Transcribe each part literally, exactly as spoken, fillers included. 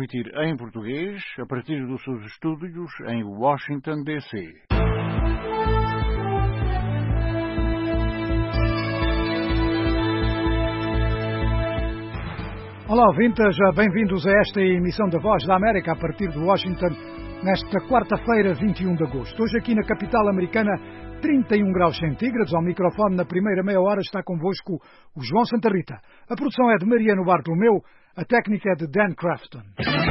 transmitir em português a partir dos seus estúdios em Washington, D C Olá, ouvintes, bem-vindos a esta emissão da Voz da América a partir de Washington, nesta quarta-feira, vinte e um de agosto. Hoje aqui na capital americana, trinta e um graus centígrados. Ao microfone, na primeira meia hora, está convosco o João Santa Rita. A produção é de Mariano Bartolomeu, a técnica é de Dan Crafton.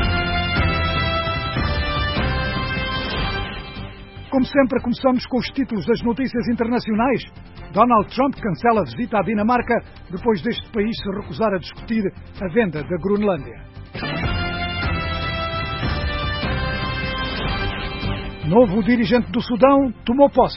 Como sempre, começamos com os títulos das notícias internacionais. Donald Trump cancela a visita à Dinamarca depois deste país se recusar a discutir a venda da Groenlândia. Novo dirigente do Sudão tomou posse.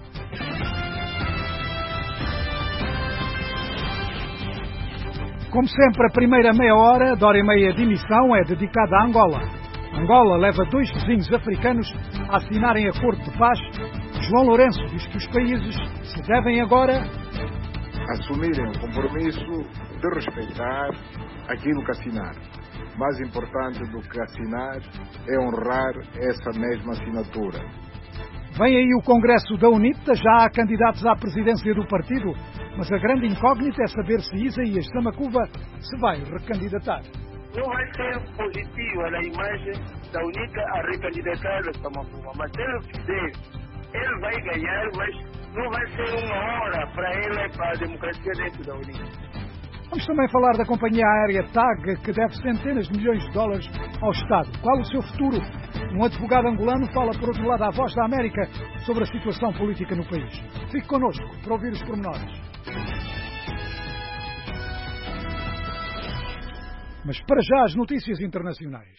Como sempre, a primeira meia hora, de hora e meia de emissão, é dedicada a Angola. Angola leva dois vizinhos africanos a assinarem acordo de paz. João Lourenço diz que os países se devem agora assumirem o compromisso de respeitar aquilo que assinaram. Mais importante do que assinar é honrar essa mesma assinatura. Vem aí o Congresso da UNITA, já há candidatos à presidência do partido, mas a grande incógnita é saber se Isaías Samacuva se vai recandidatar. Não vai ser positivo a imagem da UNITA a recandidatar a Samacuva, mas se ele fizer, ele vai ganhar, mas não vai ser uma hora para ele e para a democracia dentro da UNITA. Vamos também falar da companhia aérea TAG, que deve centenas de milhões de dólares ao Estado. Qual o seu futuro? Um advogado angolano fala, por outro lado, à Voz da América sobre a situação política no país. Fique connosco para ouvir os pormenores. Mas para já as notícias internacionais.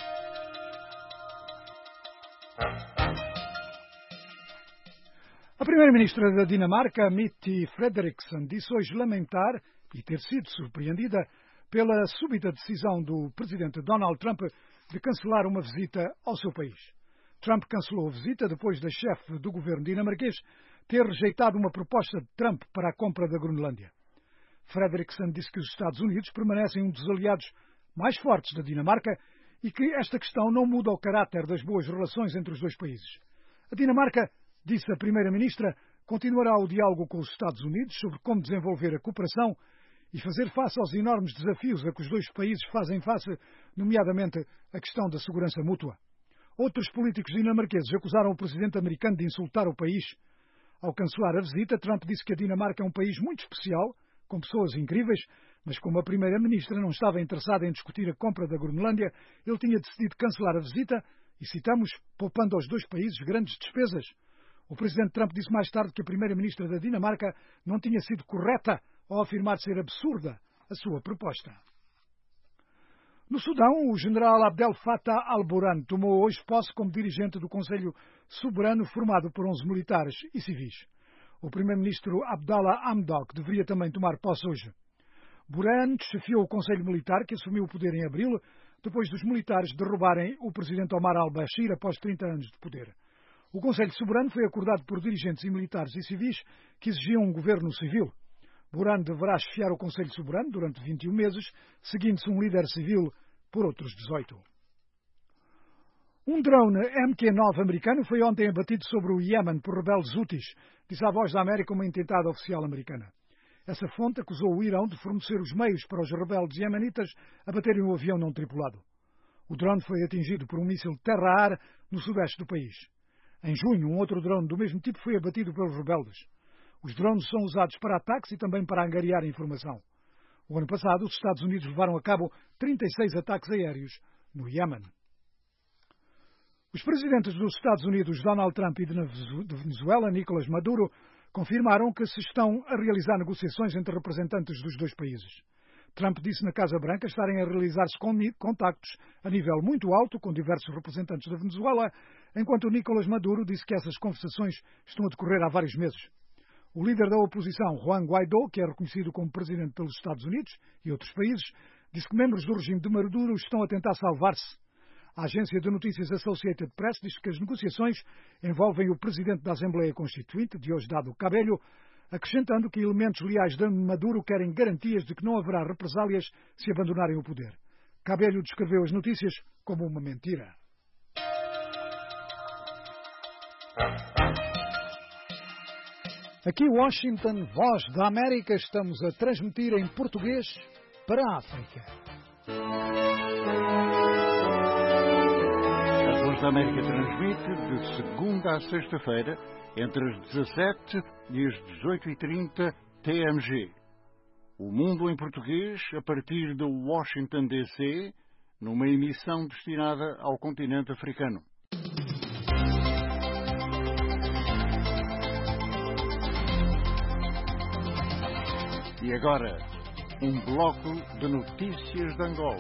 A primeira-ministra da Dinamarca, Mette Frederiksen, disse hoje lamentar e ter sido surpreendida pela súbita decisão do presidente Donald Trump de cancelar uma visita ao seu país. Trump cancelou a visita depois da chefe do governo dinamarquês ter rejeitado uma proposta de Trump para a compra da Groenlândia. Frederiksen disse que os Estados Unidos permanecem um dos aliados mais fortes da Dinamarca e que esta questão não muda o caráter das boas relações entre os dois países. A Dinamarca, disse a primeira-ministra, continuará o diálogo com os Estados Unidos sobre como desenvolver a cooperação e fazer face aos enormes desafios a que os dois países fazem face, nomeadamente a questão da segurança mútua. Outros políticos dinamarqueses acusaram o presidente americano de insultar o país. Ao cancelar a visita, Trump disse que a Dinamarca é um país muito especial, com pessoas incríveis, mas como a primeira-ministra não estava interessada em discutir a compra da Groenlândia, ele tinha decidido cancelar a visita e, citamos, poupando aos dois países grandes despesas. O presidente Trump disse mais tarde que a primeira-ministra da Dinamarca não tinha sido correta ao afirmar ser absurda a sua proposta. No Sudão, o general Abdel Fattah al-Burhan tomou hoje posse como dirigente do Conselho Soberano formado por onze militares e civis. O primeiro-ministro Abdallah Hamdok deveria também tomar posse hoje. Burhan chefiou o Conselho Militar, que assumiu o poder em abril, depois dos militares derrubarem o presidente Omar al-Bashir após trinta anos de poder. O Conselho Soberano foi acordado por dirigentes e militares e civis que exigiam um governo civil. Burhan deverá chefiar o Conselho Soberano durante vinte e um meses, seguindo-se um líder civil por outros dezoito. Um drone M Q nove americano foi ontem abatido sobre o Iémen por rebeldes Houthis, disse a Voz da América uma entidade oficial americana. Essa fonte acusou o Irão de fornecer os meios para os rebeldes iemenitas abaterem o avião não tripulado. O drone foi atingido por um míssil terra-ar no sudeste do país. Em junho, um outro drone do mesmo tipo foi abatido pelos rebeldes. Os drones são usados para ataques e também para angariar informação. O ano passado, os Estados Unidos levaram a cabo trinta e seis ataques aéreos no Iémen. Os presidentes dos Estados Unidos, Donald Trump, e de Venezuela, Nicolás Maduro, confirmaram que se estão a realizar negociações entre representantes dos dois países. Trump disse na Casa Branca estarem a realizar-se contactos a nível muito alto com diversos representantes da Venezuela, enquanto Nicolás Maduro disse que essas conversações estão a decorrer há vários meses. O líder da oposição, Juan Guaidó, que é reconhecido como presidente pelos Estados Unidos e outros países, disse que membros do regime de Maduro estão a tentar salvar-se. A agência de notícias Associated Press diz que as negociações envolvem o presidente da Assembleia Constituinte, Diosdado Cabello, acrescentando que elementos leais de Maduro querem garantias de que não haverá represálias se abandonarem o poder. Cabello descreveu as notícias como uma mentira. Aqui Washington, Voz da América, estamos a transmitir em português para a África. A Voz da América transmite de segunda a sexta-feira, entre as dezassete e as dezoito e trinta T M G. O Mundo em Português, a partir de Washington, D C, numa emissão destinada ao continente africano. E agora, um bloco de notícias de Angola.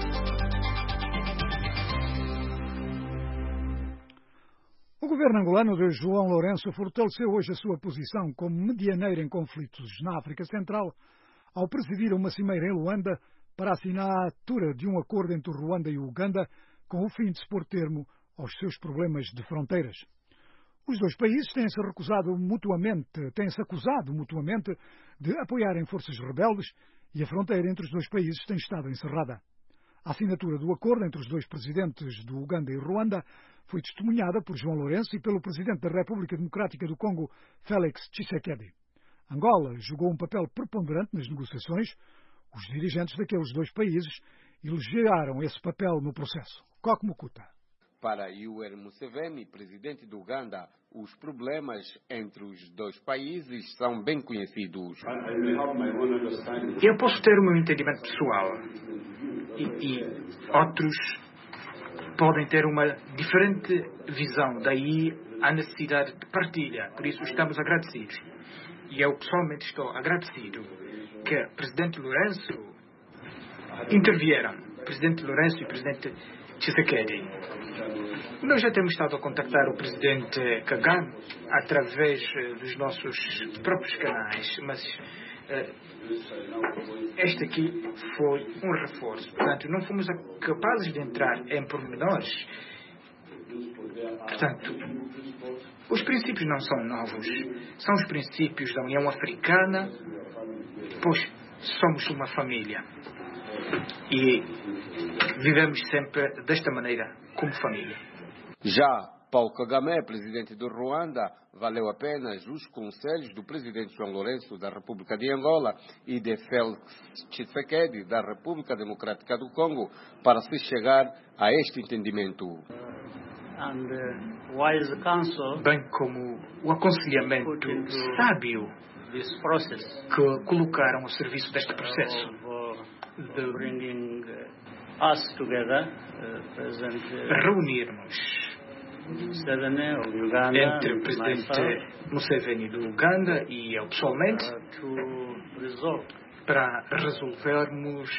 O governo angolano de João Lourenço fortaleceu hoje a sua posição como medianeiro em conflitos na África Central ao presidir uma cimeira em Luanda para assinar a assinatura de um acordo entre Ruanda e Uganda com o fim de se pôr termo aos seus problemas de fronteiras. Os dois países têm-se recusado mutuamente, têm-se acusado mutuamente de apoiarem forças rebeldes e a fronteira entre os dois países tem estado encerrada. A assinatura do acordo entre os dois presidentes do Uganda e Ruanda foi testemunhada por João Lourenço e pelo presidente da República Democrática do Congo, Félix Tshisekedi. Angola jogou um papel preponderante nas negociações. Os dirigentes daqueles dois países elogiaram esse papel no processo. Coque Mukuta. Para Yoweri Museveni, presidente do Uganda, os problemas entre os dois países são bem conhecidos. Eu posso ter o meu entendimento pessoal e, e outros podem ter uma diferente visão. Daí a necessidade de partilha. Por isso estamos agradecidos. E eu pessoalmente estou agradecido que o presidente Lourenço intervieram. Presidente Lourenço e presidente Tshisekedi. Nós já temos estado a contactar o presidente Kagame através dos nossos próprios canais, mas uh, este aqui foi um reforço. Portanto, não fomos capazes de entrar em pormenores. Portanto, os princípios não são novos. São os princípios da União Africana, pois somos uma família. E vivemos sempre desta maneira, como família. Já Paul Kagame, presidente do Ruanda, valeu apenas os conselhos do presidente João Lourenço da República de Angola e de Félix Tshisekedi da República Democrática do Congo para se chegar a este entendimento. And, uh, wise counsel, bem como o aconselhamento sábio que colocaram ao serviço deste processo. De bringing us together, uh, President, uh, reunirmos Museveni of Uganda, entre o presidente Museveni do Uganda e eu pessoalmente uh, to resolve para resolvermos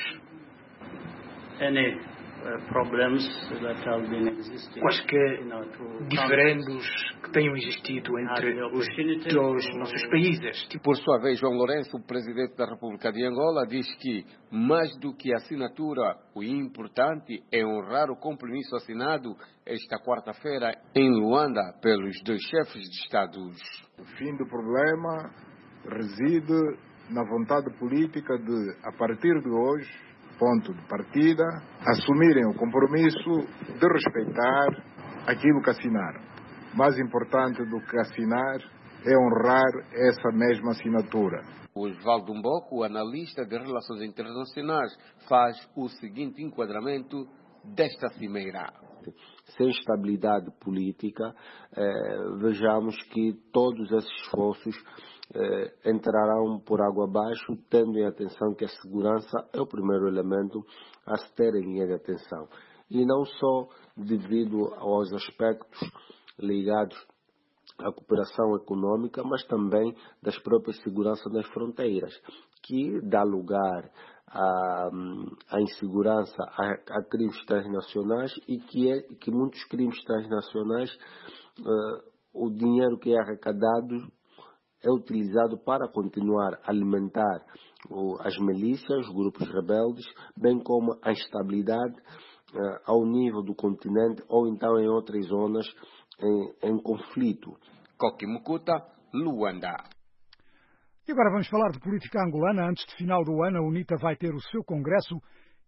any uh, problems that have been existing, quaisquer you know, to diferendos que tenham existido entre os dois nossos países. Por sua vez, João Lourenço, o presidente da República de Angola, diz que, mais do que a assinatura, o importante é honrar o compromisso assinado esta quarta-feira em Luanda pelos dois chefes de Estados. O fim do problema reside na vontade política de, a partir de hoje, ponto de partida, assumirem o compromisso de respeitar aquilo que assinaram. Mais importante do que assinar é honrar essa mesma assinatura. Osvaldo Mboco, analista de relações internacionais, faz o seguinte enquadramento desta cimeira. Sem estabilidade política, eh, vejamos que todos esses esforços eh, entrarão por água abaixo, tendo em atenção que a segurança é o primeiro elemento a se ter em linha de atenção. E não só devido aos aspectos ligados à cooperação econômica, mas também das próprias seguranças nas fronteiras, que dá lugar à, à insegurança, a, a crimes transnacionais e que, é, que muitos crimes transnacionais, uh, o dinheiro que é arrecadado é utilizado para continuar a alimentar uh, as milícias, os grupos rebeldes, bem como a instabilidade uh, ao nível do continente ou então em outras zonas em, em conflito. Coque Mukuta, Luanda. E agora vamos falar de política angolana. Antes de final do ano, a UNITA vai ter o seu congresso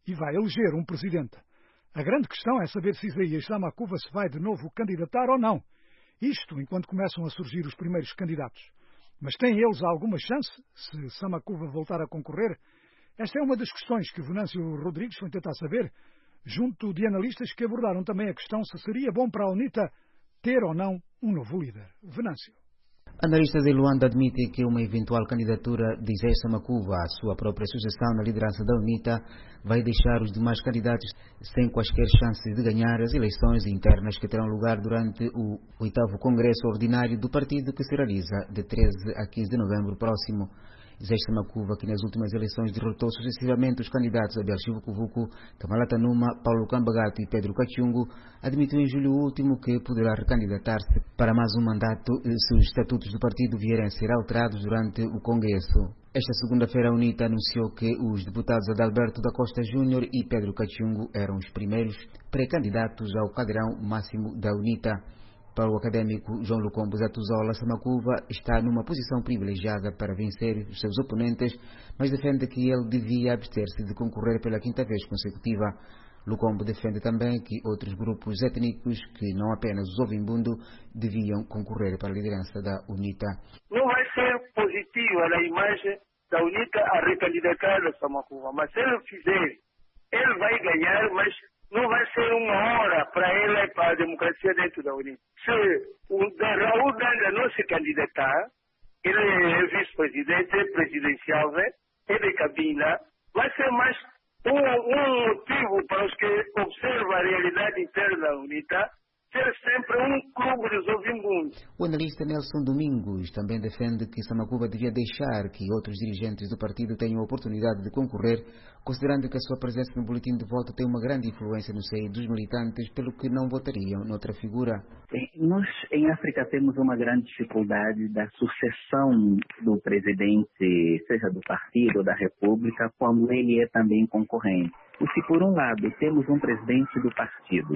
e vai eleger um presidente. A grande questão é saber se Isaías Samakuva se vai de novo candidatar ou não. Isto enquanto começam a surgir os primeiros candidatos. Mas têm eles alguma chance, se Samakuva voltar a concorrer? Esta é uma das questões que Venâncio Rodrigues foi tentar saber, junto de analistas que abordaram também a questão se seria bom para a UNITA ter ou não um novo líder. Venâncio. Analistas em Luanda admitem que uma eventual candidatura de Isaías Samakuva à sua própria sucessão na liderança da UNITA vai deixar os demais candidatos sem quaisquer chances de ganhar as eleições internas que terão lugar durante o oitavo Congresso Ordinário do partido, que se realiza de treze a quinze de novembro próximo. Isaías Samakuva, que nas últimas eleições derrotou sucessivamente os candidatos Abel Chivukuvuku, Kamalata Numa, Paulo Kambagato e Pedro Kachungu, admitiu em julho último que poderá recandidatar-se para mais um mandato se os estatutos do partido vierem a ser alterados durante o Congresso. Esta segunda-feira a UNITA anunciou que os deputados Adalberto da Costa Júnior e Pedro Kachungu eram os primeiros pré-candidatos ao cadeirão máximo da UNITA. Para o académico João Lucombo Zatuzola, Samakuva está numa posição privilegiada para vencer os seus oponentes, mas defende que ele devia abster-se de concorrer pela quinta vez consecutiva. Lucombo defende também que outros grupos étnicos, que não apenas os Ovimbundo, deviam concorrer para a liderança da UNITA. Não vai ser positiva a imagem da UNITA a recandidatar a Samakuva, mas se ele fizer, ele vai ganhar, mas não vai ser uma hora para ele e para a democracia dentro da UNITA. Se o Raul Ganga não se candidatar, ele é vice-presidente, presidencial, né? Ele é cabina, vai ser mais um, um motivo para os que observam a realidade interna da UNITA ser sempre um clube dos Ovimbundo. O analista Nelson Domingos também defende que Samakuva devia deixar que outros dirigentes do partido tenham a oportunidade de concorrer, considerando que a sua presença no boletim de voto tem uma grande influência no seio dos militantes, pelo que não votariam noutra figura. Nós, em África, temos uma grande dificuldade da sucessão do presidente, seja do partido ou da república, quando ele é também concorrente. E se, por um lado, temos um presidente do partido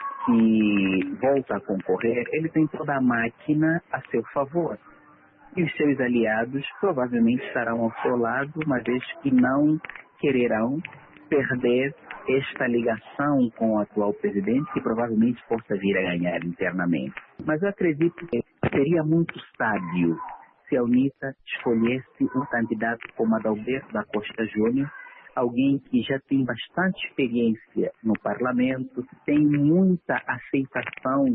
que volta a concorrer, ele tem toda a máquina a seu favor. E os seus aliados provavelmente estarão ao seu lado, uma vez que não quererão perder esta ligação com o atual presidente, que provavelmente possa vir a ganhar internamente. Mas eu acredito que seria muito sábio se a UNITA escolhesse um candidato como Adalberto da Costa Júnior, alguém que já tem bastante experiência no parlamento, tem muita aceitação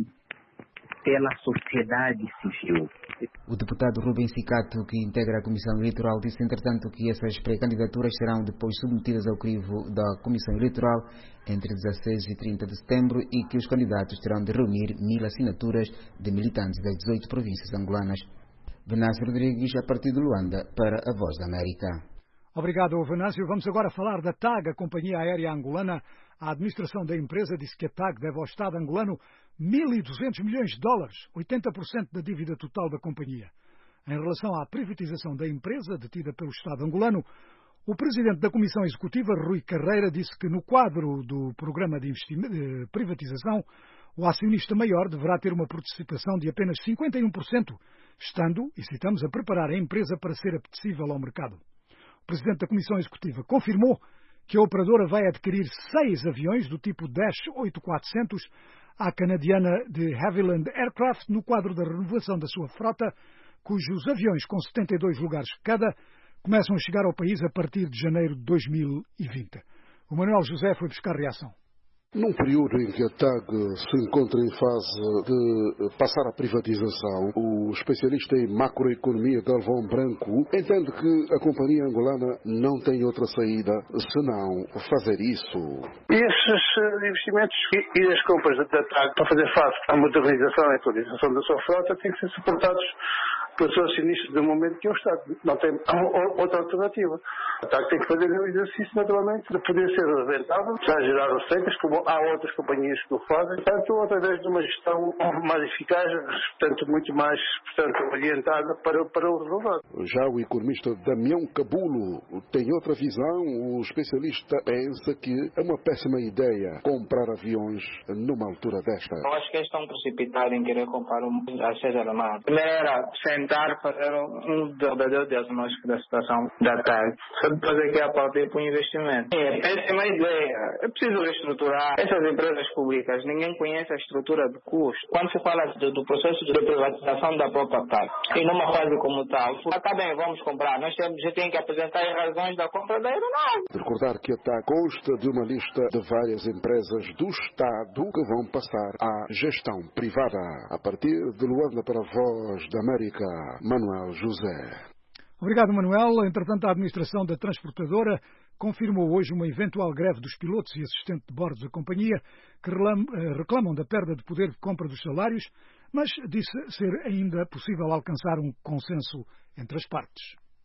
pela sociedade civil. O deputado Rubem Sicato, que integra a Comissão Eleitoral, disse, entretanto, que essas pré-candidaturas serão depois submetidas ao crivo da Comissão Eleitoral entre dezasseis e trinta de setembro e que os candidatos terão de reunir mil assinaturas de militantes das dezoito províncias angolanas. Venâncio Rodrigues, a partir de Luanda, para a Voz da América. Obrigado, Venâncio. Vamos agora falar da TAG, a Companhia Aérea Angolana. A administração da empresa disse que a TAG deve ao Estado angolano mil e duzentos milhões de dólares, oitenta por cento da dívida total da companhia. Em relação à privatização da empresa, detida pelo Estado angolano, o presidente da Comissão Executiva, Rui Carreira, disse que no quadro do programa de, de privatização, o acionista maior deverá ter uma participação de apenas cinquenta e um por cento, estando, e citamos, a preparar a empresa para ser apetecível ao mercado. O presidente da Comissão Executiva confirmou que a operadora vai adquirir seis aviões do tipo Dash oito mil e quatrocentos à canadiana de Havilland Aircraft no quadro da renovação da sua frota, cujos aviões com setenta e dois lugares cada começam a chegar ao país a partir de janeiro de dois mil e vinte. O Manuel José foi buscar reação. Num período em que a TAG se encontra em fase de passar à privatização, o especialista em macroeconomia Galvão Branco entende que a companhia angolana não tem outra saída senão fazer isso. Esses investimentos e as compras da TAG para fazer face à modernização e atualização da sua frota têm que ser suportados pelos seus acionistas do momento que é o Estado. Não tem outra alternativa. A TAG tem que fazer um exercício, naturalmente, de poder ser rentável, já gerar receitas, como há outras companhias que o fazem, portanto, através de uma gestão mais eficaz, portanto, muito mais portanto, orientada para, para o renovado. Já o economista Damião Cabulo tem outra visão. O especialista pensa que é uma péssima ideia comprar aviões numa altura desta. Eu acho que eles estão precipitados em querer comprar um a seis aeronaves. Primeiro era cem tentar fazer um verdadeiro diagnóstico da situação da T A G. Só depois é que é partir para o investimento. É péssima ideia. É preciso reestruturar essas empresas públicas. Ninguém conhece a estrutura de custo. Quando se fala do, do processo de privatização da própria T A G, e numa fase como tal, está bem, vamos comprar. Nós temos, já tem que apresentar as razões da compra da aeronave. Recordar que a T A G consta de uma lista de várias empresas do Estado que vão passar à gestão privada. A partir de Luanda, para a Voz da América, Manuel José. Obrigado, Manuel. Entretanto, a administração da transportadora confirmou hoje uma eventual greve dos pilotos e assistentes de bordo da companhia que reclamam da perda de poder de compra dos salários, mas disse ser ainda possível alcançar um consenso entre as partes.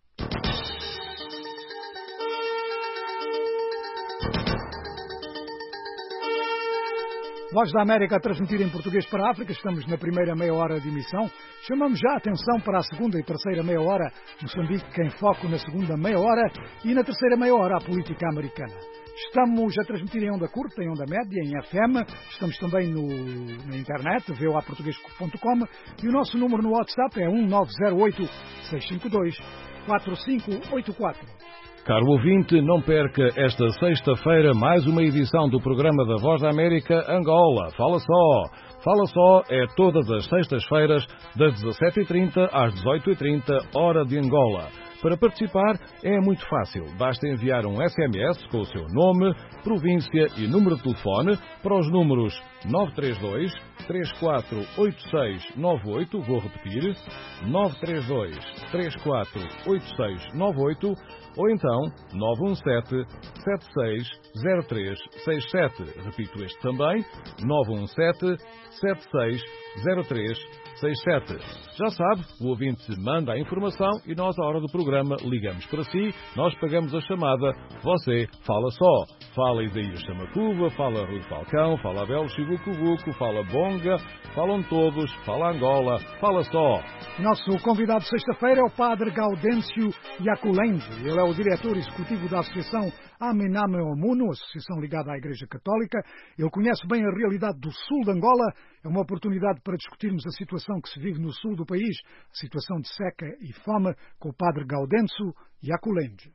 Voz da América a transmitir em português para a África. Estamos na primeira meia hora de emissão. Chamamos já a atenção para a segunda e terceira meia hora. Moçambique em foco na segunda meia hora e na terceira meia hora a política americana. Estamos a transmitir em onda curta, em onda média, em F M. Estamos também no, na internet, v o a português ponto com, e o nosso número no WhatsApp é um nove zero oito, seis cinco dois, quatro cinco oito quatro. Caro ouvinte, não perca esta sexta-feira mais uma edição do programa da Voz da América Angola. Fala só! Fala só é todas as sextas-feiras, das dezassete e trinta às dezoito e trinta, hora de Angola. Para participar é muito fácil. Basta enviar um S M S com o seu nome, província e número de telefone para os números nove três dois, três quatro oito seis nove oito, vou repetir, nove três dois, três quatro oito seis nove oito, ou então nove um sete, sete seis zero três seis sete. Repito este também, nove um sete, sete seis zero três seis sete. Já sabe, o ouvinte manda a informação e nós, à hora do programa, ligamos para si, nós pagamos a chamada, você fala só. Fala Isaías Chamacuva, fala Rui Falcão, fala Abel Chibucubuco, fala Bonga, falam todos, fala Angola, fala só. Nosso convidado sexta-feira é o padre Gaudêncio Yaculenge. Ele é o diretor executivo da Associação Amename Omuno, associação ligada à Igreja Católica. Ele conhece bem a realidade do sul de Angola. É uma oportunidade para discutirmos a situação que se vive no sul do país, a situação de seca e fome, com o padre Gaudêncio Yaculenge.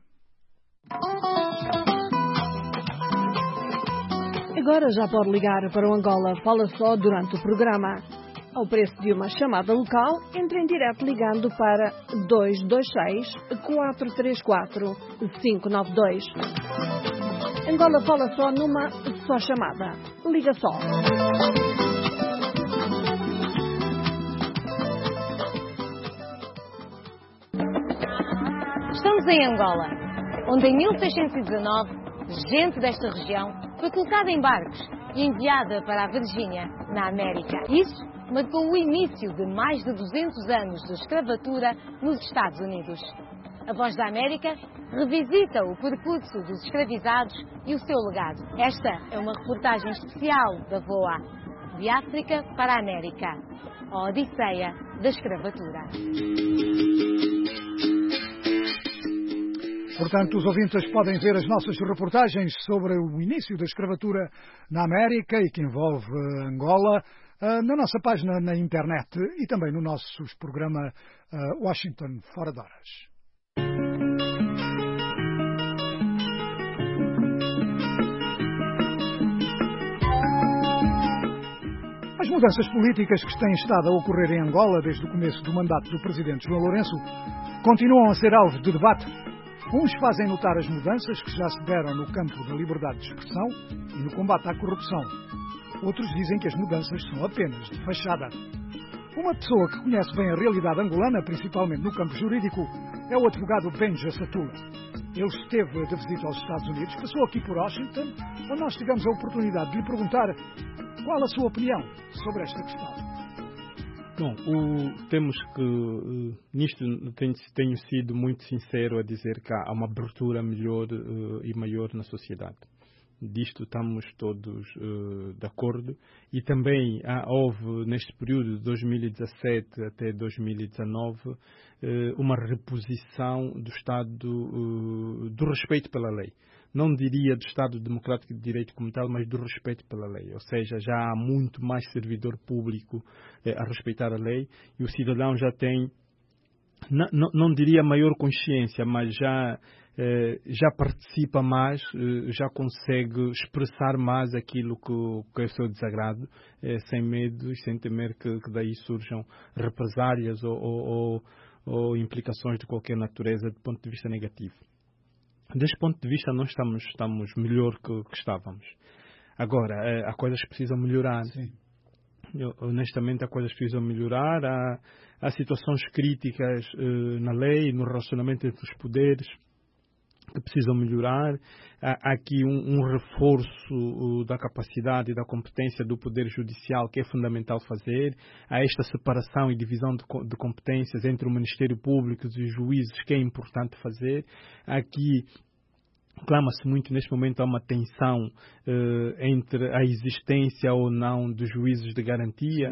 Agora já pode ligar para o Angola Fala Só durante o programa. Ao preço de uma chamada local, entre em direto ligando para dois dois seis, quatro três quatro, cinco nove dois. Angola Fala Só numa só chamada. Liga só. Estamos em Angola, onde em mil seiscentos e dezanove, gente desta região foi colocada em barcos e enviada para a Virgínia, na América. Isso marcou o início de mais de duzentos anos de escravatura nos Estados Unidos. A Voz da América revisita o percurso dos escravizados e o seu legado. Esta é uma reportagem especial da V O A, de África para a América, a Odisseia da Escravatura. Portanto, os ouvintes podem ver as nossas reportagens sobre o início da escravatura na América e que envolve Angola na nossa página na internet e também no nosso programa Washington Fora de Horas. As mudanças políticas que têm estado a ocorrer em Angola desde o começo do mandato do presidente João Lourenço continuam a ser alvo de debate. Uns fazem notar as mudanças que já se deram no campo da liberdade de expressão e no combate à corrupção. Outros dizem que as mudanças são apenas de fachada. Uma pessoa que conhece bem a realidade angolana, principalmente no campo jurídico, é o advogado Benja Satula. Ele esteve de visita aos Estados Unidos, passou aqui por Washington, onde nós tivemos a oportunidade de lhe perguntar qual a sua opinião sobre esta questão. Bom, o, temos que, uh, nisto tenho, tenho sido muito sincero a dizer que há uma abertura melhor uh, e maior na sociedade. Disto estamos todos uh, de acordo. E também há, houve, neste período de dois mil e dezassete até dois mil e dezanove, uh, uma reposição do Estado, uh, do respeito pela lei. Não diria do Estado Democrático de Direito como tal, mas do respeito pela lei. Ou seja, já há muito mais servidor público eh, a respeitar a lei e o cidadão já tem não, não, não diria maior consciência, mas já, eh, já participa mais, eh, já consegue expressar mais aquilo que, que é o seu desagrado, eh, sem medo e sem temer que, que daí surjam represálias ou, ou, ou, ou implicações de qualquer natureza do ponto de vista negativo. Deste ponto de vista, nós estamos, estamos melhor que, que estávamos. Agora, eh, há coisas que precisam melhorar. Sim. Eu, honestamente, há coisas que precisam melhorar. Há, há situações críticas eh, na lei, no relacionamento entre os poderes, que precisam melhorar. Há, há aqui um, um reforço uh, da capacidade e da competência do Poder Judicial, que é fundamental fazer. Há esta separação e divisão de, de competências entre o Ministério Público e os juízes, que é importante fazer. Há aqui clama-se muito neste momento a uma tensão eh, entre a existência ou não de juízes de garantia,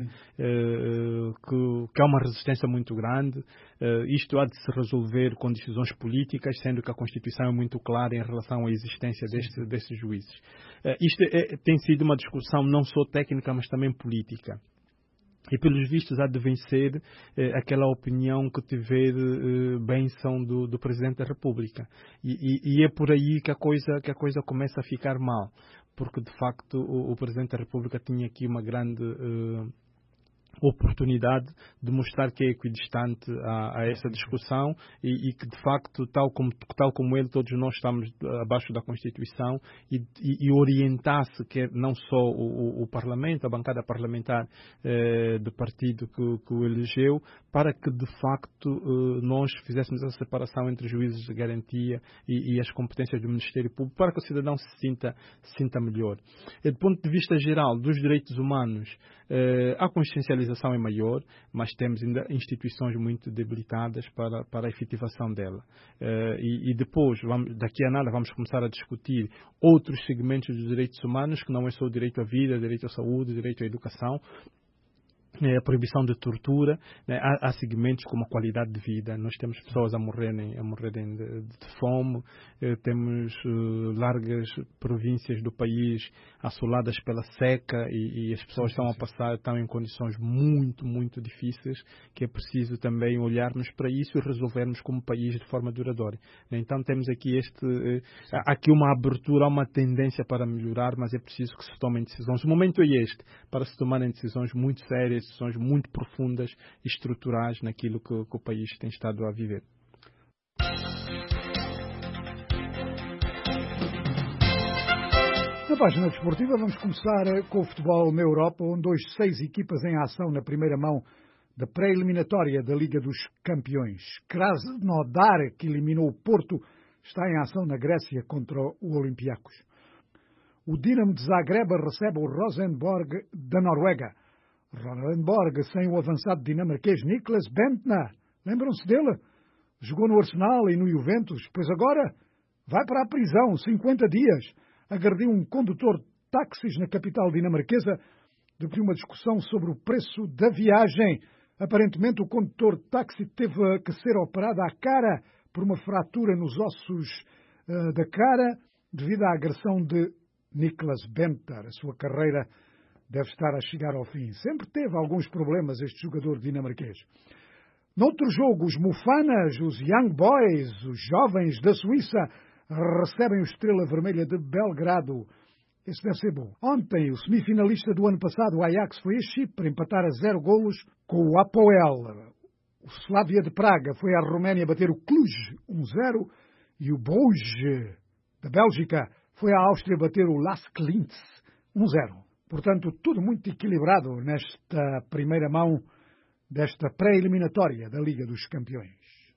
eh, que, que há uma resistência muito grande. Eh, isto há de se resolver com decisões políticas, sendo que a Constituição é muito clara em relação à existência deste, destes juízes. Eh, isto é, tem sido uma discussão não só técnica, mas também política. E, pelos vistos, há de vencer eh, aquela opinião que tiver eh, bênção do, do Presidente da República. E, e, e é por aí que a, coisa, que a coisa começa a ficar mal. Porque, de facto, o, o Presidente da República tinha aqui uma grande eh, oportunidade de mostrar que é equidistante a, a essa discussão e, e que, de facto, tal como, tal como ele, todos nós estamos abaixo da Constituição e, e, e orientasse que não só o, o, o Parlamento, a bancada parlamentar eh, do partido que, que o elegeu, para que, de facto, eh, nós fizéssemos essa separação entre juízes de garantia e, e as competências do Ministério Público, para que o cidadão se sinta, se sinta melhor. E, do ponto de vista geral dos direitos humanos, eh, a consciencialização é maior, mas temos ainda instituições muito debilitadas para, para a efetivação dela. Uh, e, e depois, vamos, daqui a nada, vamos começar a discutir outros segmentos dos direitos humanos, que não é só o direito à vida, direito à saúde, direito à educação, a proibição de tortura, né? há, há segmentos como a qualidade de vida. Nós temos pessoas a morrerem, a morrerem de, de fome, eh, temos uh, largas províncias do país assoladas pela seca e, e as pessoas sim, sim. estão a passar, estão em condições muito, muito difíceis, que é preciso também olharmos para isso e resolvermos como país de forma duradoura. Então temos aqui este, eh, há aqui uma abertura, há uma tendência para melhorar, mas é preciso que se tomem decisões. O momento é este, para se tomarem decisões muito sérias, decisões muito profundas e estruturais naquilo que, que o país tem estado a viver. Na página desportiva vamos começar com o futebol na Europa, onde hoje seis equipas em ação na primeira mão da pré-eliminatória da Liga dos Campeões. Krasnodar, que eliminou o Porto, está em ação na Grécia contra o Olympiacos. O Dinamo de Zagreb recebe o Rosenborg da Noruega. Rosenborg sem o avançado dinamarquês Niklas Bentner. Lembram-se dele? Jogou no Arsenal e no Juventus, pois agora vai para a prisão, cinquenta dias. Agrediu um condutor de táxis na capital dinamarquesa depois de uma discussão sobre o preço da viagem. Aparentemente o condutor de táxi teve que ser operado à cara por uma fratura nos ossos uh, da cara devido à agressão de Niklas Bentner. A sua carreira deve estar a chegar ao fim. Sempre teve alguns problemas este jogador dinamarquês. Noutro jogo, os Mufanas, os Young Boys, os jovens da Suíça, recebem o Estrela Vermelha de Belgrado. Esse deve ser bom. Ontem, o semifinalista do ano passado, o Ajax, foi a Chipre empatar a zero golos com o Apoel. O Slavia de Praga foi à Roménia bater o Cluj um zero e o Bruges da Bélgica foi à Áustria bater o Las Klintz um zero. Portanto, tudo muito equilibrado nesta primeira mão desta pré-eliminatória da Liga dos Campeões.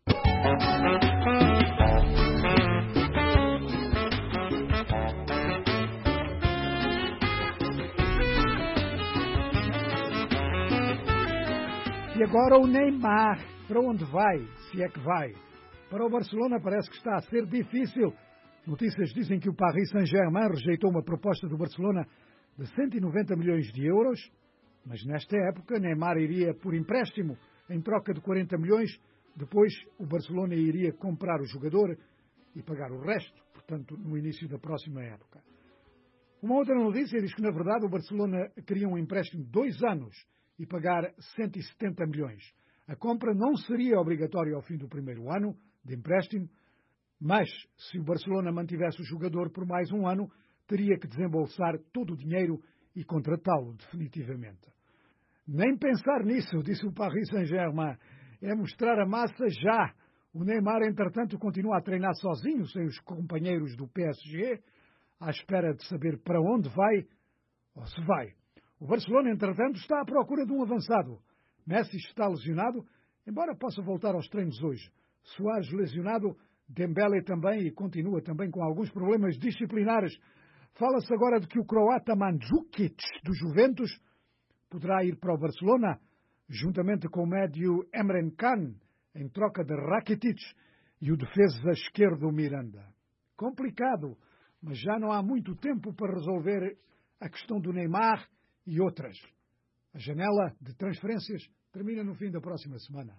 E agora o Neymar. Para onde vai? Se é que vai. Para o Barcelona parece que está a ser difícil. Notícias dizem que o Paris Saint-Germain rejeitou uma proposta do Barcelona de cento e noventa milhões de euros, mas nesta época Neymar iria por empréstimo em troca de quarenta milhões, depois o Barcelona iria comprar o jogador e pagar o resto, portanto, no início da próxima época. Uma outra notícia diz que, na verdade, o Barcelona queria um empréstimo de dois anos e pagar cento e setenta milhões. A compra não seria obrigatória ao fim do primeiro ano de empréstimo, mas se o Barcelona mantivesse o jogador por mais um ano, teria que desembolsar todo o dinheiro e contratá-lo definitivamente. Nem pensar nisso, disse o Paris Saint-Germain. É mostrar a massa já. O Neymar, entretanto, continua a treinar sozinho, sem os companheiros do P S G, à espera de saber para onde vai ou se vai. O Barcelona, entretanto, está à procura de um avançado. Messi está lesionado, embora possa voltar aos treinos hoje. Suárez lesionado, Dembélé também e continua também com alguns problemas disciplinares. Fala-se agora de que o croata Mandžukić, do Juventus, poderá ir para o Barcelona, juntamente com o médio Emre Can, em troca de Rakitic e o defesa esquerdo Miranda. Complicado, mas já não há muito tempo para resolver a questão do Neymar e outras. A janela de transferências termina no fim da próxima semana.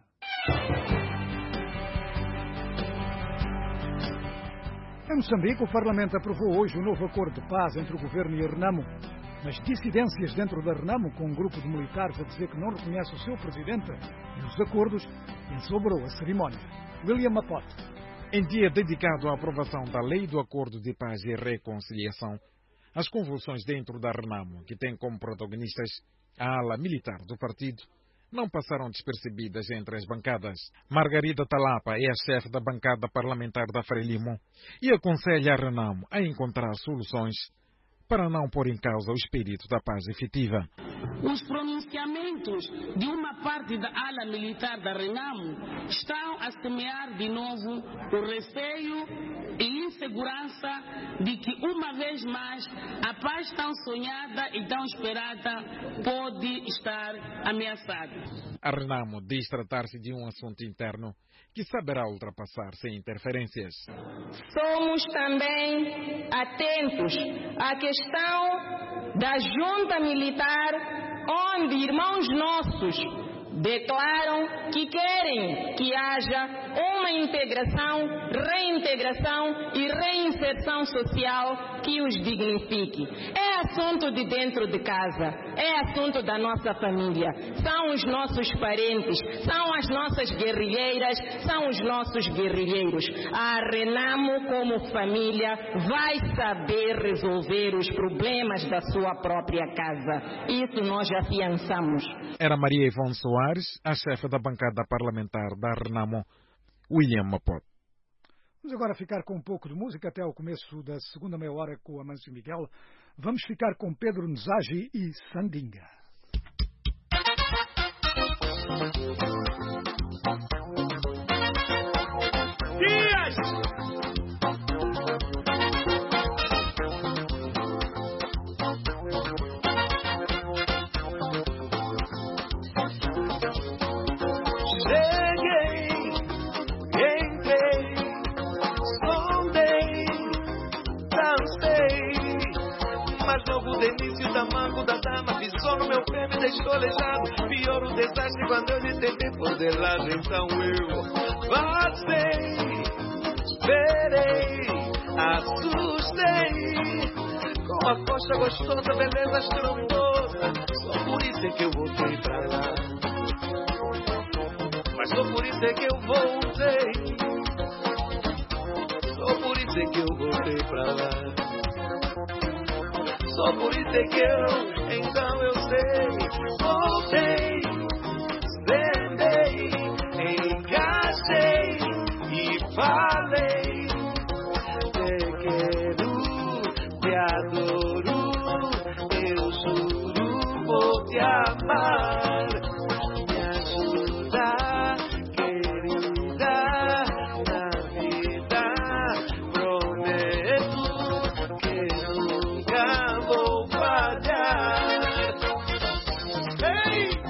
Em Moçambique, o Parlamento aprovou hoje o novo acordo de paz entre o governo e a Renamo. Mas dissidências dentro da Renamo, com um grupo de militares a dizer que não reconhece o seu presidente e os acordos, ensobrou a cerimónia. William Mapote. Em dia dedicado à aprovação da Lei do Acordo de Paz e Reconciliação, as convulsões dentro da Renamo, que tem como protagonistas a ala militar do partido, não passaram despercebidas entre as bancadas. Margarida Talapa é a chefe da bancada parlamentar da Frelimo e aconselha a Renamo a encontrar soluções para não pôr em causa o espírito da paz efetiva. Os pronunciamentos de uma parte da ala militar da Renamo estão a semear de novo o receio e insegurança de que, uma vez mais, a paz tão sonhada e tão esperada pode estar ameaçada. A Renamo diz tratar-se de um assunto interno que saberá ultrapassar sem interferências. Somos também atentos à questão da junta militar, onde irmãos nossos declaram que querem que haja uma integração, reintegração e reinserção social que os dignifique. É assunto de dentro de casa, é assunto da nossa família, são os nossos parentes, são as nossas guerrilheiras, são os nossos guerrilheiros. A Renamo, como família, vai saber resolver os problemas da sua própria casa. Isso nós já afiançamos. Era Maria Ivone Soares, a chefe da bancada parlamentar da Renamo, William Mapote. Vamos agora ficar com um pouco de música até o começo da segunda meia hora com o Amâncio Miguel. Vamos ficar com Pedro Nzagi e Sandinga. Dias! Delício da mango da dama, pisou no meu pé, me deixou aleijado. Pior o desastre quando eu lhe tentei por de lado. Então eu passei, esperei, assustei, com a coxa gostosa, beleza estrondosa. Só por isso é que eu voltei pra lá. Mas só por isso é que eu voltei. Só por isso é que eu voltei pra lá. Só por isso é que eu, então eu sei, voltei, vendei, encaixei e falei. Te quero, te adoro, eu juro, vou te amar. Me ajuda, querida, na vida, prometo que nunca vou falhar. Ei!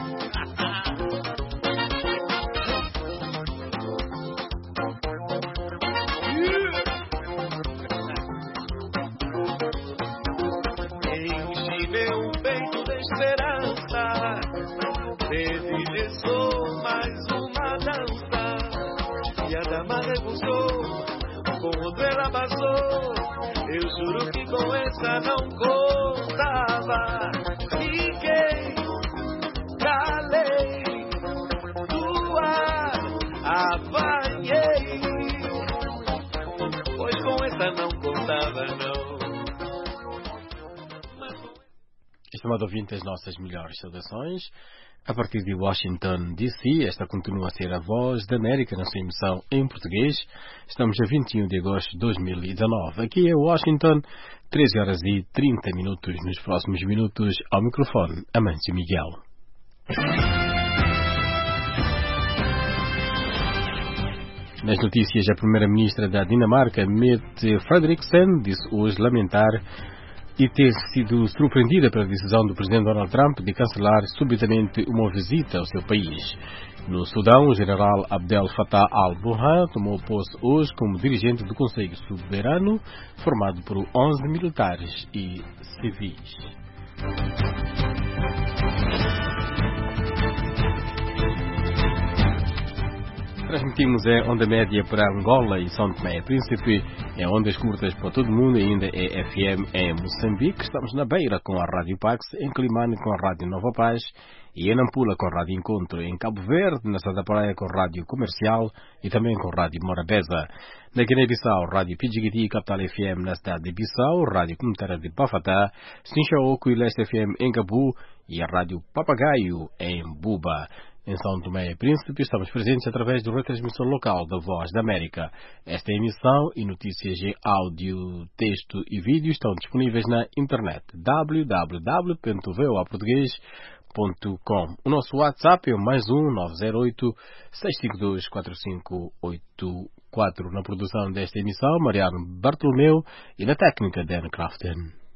Enche meu peito de esperança, deslizou mais uma dança, e a dama recusou, com outra ela passou. Eu juro que com essa não contava. Fiquei, calei, tua estimado ouvinte, as nossas melhores saudações. A partir de Washington, D C, esta continua a ser a Voz da América na sua emissão em português. Estamos a vinte e um de agosto de dois mil e dezanove. Aqui é Washington, treze horas e trinta minutos. Nos próximos minutos, ao microfone, Amâncio Miguel. Nas notícias, a primeira-ministra da Dinamarca, Mette Frederiksen, disse hoje lamentar e ter sido surpreendida pela decisão do presidente Donald Trump de cancelar subitamente uma visita ao seu país. No Sudão, o general Abdel Fattah al-Burhan tomou posse hoje como dirigente do Conselho Soberano, formado por onze militares e civis. Transmitimos em onda média para Angola e São Tomé e Príncipe, em ondas curtas para todo o mundo e ainda é F M em Moçambique. Estamos na Beira com a Rádio Pax, em Climane com a Rádio Nova Paz e em Nampula com a Rádio Encontro, em Cabo Verde, na Santa Praia com a Rádio Comercial e também com a Rádio Morabeza. Na Guiné-Bissau, Rádio Pidjigiti e Capital F M na cidade de Bissau, Rádio Comunitária de Bafatá, Sinchaoco e Leste F M em Gabu e a Rádio Papagaio em Buba. Em São Tomé e Príncipe, estamos presentes através da retransmissão local da Voz da América. Esta emissão e notícias em áudio, texto e vídeo estão disponíveis na internet w w w ponto voa português ponto com. O nosso WhatsApp é o mais um nove zero oito, seis cinco dois, quatro cinco oito quatro. Na produção desta emissão, Mariano Bartolomeu e na técnica, Dan Crafton.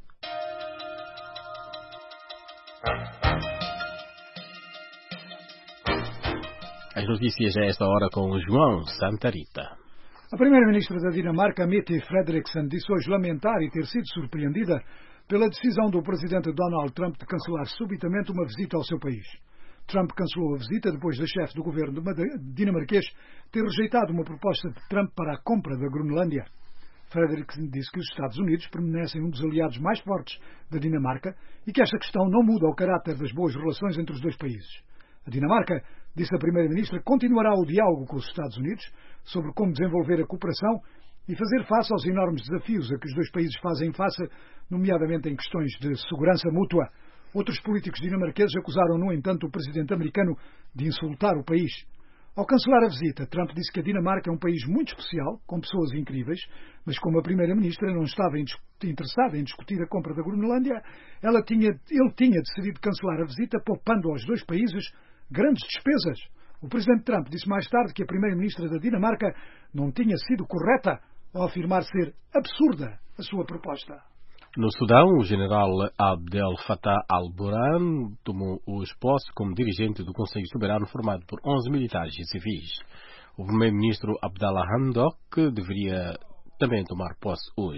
As notícias a esta hora com o João Santa Rita. A primeira-ministra da Dinamarca, Mette Frederiksen, disse hoje lamentar e ter sido surpreendida pela decisão do presidente Donald Trump de cancelar subitamente uma visita ao seu país. Trump cancelou a visita depois da chefe do governo dinamarquês ter rejeitado uma proposta de Trump para a compra da Groenlândia. Frederiksen disse que os Estados Unidos permanecem um dos aliados mais fortes da Dinamarca e que esta questão não muda o caráter das boas relações entre os dois países. A Dinamarca, disse a primeira-ministra, continuará o diálogo com os Estados Unidos sobre como desenvolver a cooperação e fazer face aos enormes desafios a que os dois países fazem face, nomeadamente em questões de segurança mútua. Outros políticos dinamarqueses acusaram, no entanto, o presidente americano de insultar o país. Ao cancelar a visita, Trump disse que a Dinamarca é um país muito especial, com pessoas incríveis, mas como a primeira-ministra não estava interessada em discutir a compra da Groenlândia, ela tinha, ele tinha decidido cancelar a visita, poupando aos dois países grandes despesas. O presidente Trump disse mais tarde que a primeira-ministra da Dinamarca não tinha sido correta ao afirmar ser absurda a sua proposta. No Sudão, o general Abdel Fattah al-Burhan tomou hoje posse como dirigente do Conselho Soberano formado por onze militares e civis. O primeiro-ministro Abdallah Hamdok deveria também tomar posse hoje.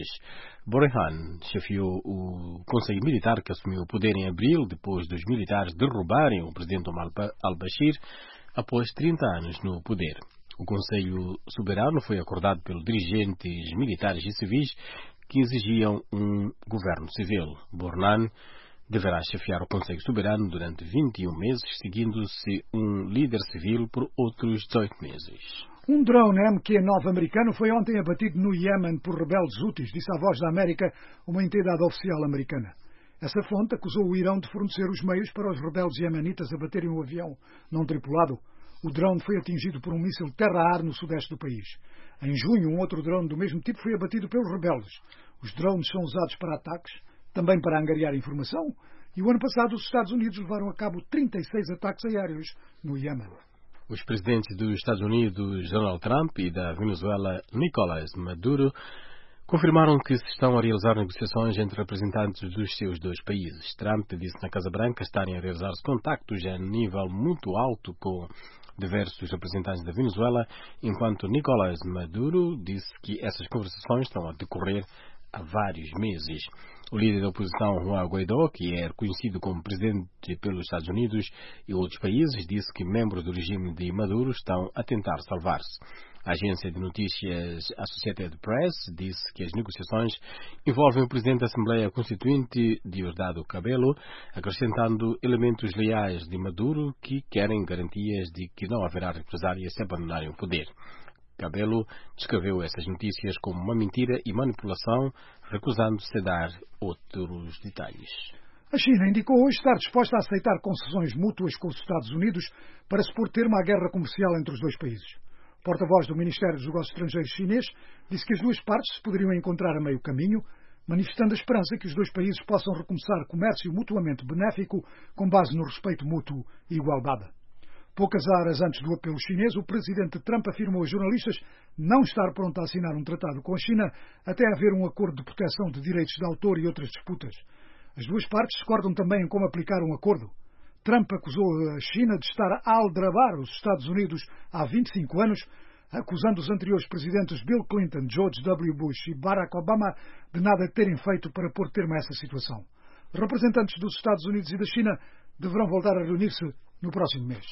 Burhan chefiou o Conselho Militar que assumiu o poder em abril depois dos militares derrubarem o presidente Omar al-Bashir após trinta anos no poder. O Conselho Soberano foi acordado pelos dirigentes militares e civis que exigiam um governo civil. Burhan deverá chefiar o Conselho Soberano durante vinte e um meses, seguindo-se um líder civil por outros dezoito meses. Um drone M Q nove americano foi ontem abatido no Iémen por rebeldes houthis, disse a Voz da América, uma entidade oficial americana. Essa fonte acusou o Irão de fornecer os meios para os rebeldes iemenitas abaterem um avião não tripulado. O drone foi atingido por um míssil terra-ar no sudeste do país. Em junho, um outro drone do mesmo tipo foi abatido pelos rebeldes. Os drones são usados para ataques, também para angariar informação, e o ano passado os Estados Unidos levaram a cabo trinta e seis ataques aéreos no Iémen. Os presidentes dos Estados Unidos, Donald Trump, e da Venezuela, Nicolás Maduro, confirmaram que se estão a realizar negociações entre representantes dos seus dois países. Trump disse na Casa Branca estarem a realizar-se contactos a nível muito alto com diversos representantes da Venezuela, enquanto Nicolás Maduro disse que essas conversações estão a decorrer há vários meses. O líder da oposição, Juan Guaidó, que é reconhecido como presidente pelos Estados Unidos e outros países, disse que membros do regime de Maduro estão a tentar salvar-se. A agência de notícias Associated Press disse que as negociações envolvem o presidente da Assembleia Constituinte, Diosdado Cabello, acrescentando elementos leais de Maduro que querem garantias de que não haverá represálias se abandonarem o poder. Cabello descreveu essas notícias como uma mentira e manipulação, recusando-se a dar outros detalhes. A China indicou hoje estar disposta a aceitar concessões mútuas com os Estados Unidos para se pôr termo à guerra comercial entre os dois países. O porta-voz do Ministério dos Negócios Estrangeiros chinês disse que as duas partes se poderiam encontrar a meio caminho, manifestando a esperança que os dois países possam recomeçar comércio mutuamente benéfico com base no respeito mútuo e igualdade. Poucas horas antes do apelo chinês, o presidente Trump afirmou a jornalistas não estar pronto a assinar um tratado com a China até haver um acordo de proteção de direitos de autor e outras disputas. As duas partes discordam também em como aplicar um acordo. Trump acusou a China de estar a aldrabar os Estados Unidos há vinte e cinco anos, acusando os anteriores presidentes Bill Clinton, George W. Bush e Barack Obama de nada terem feito para pôr termo a essa situação. Os representantes dos Estados Unidos e da China deverão voltar a reunir-se no próximo mês.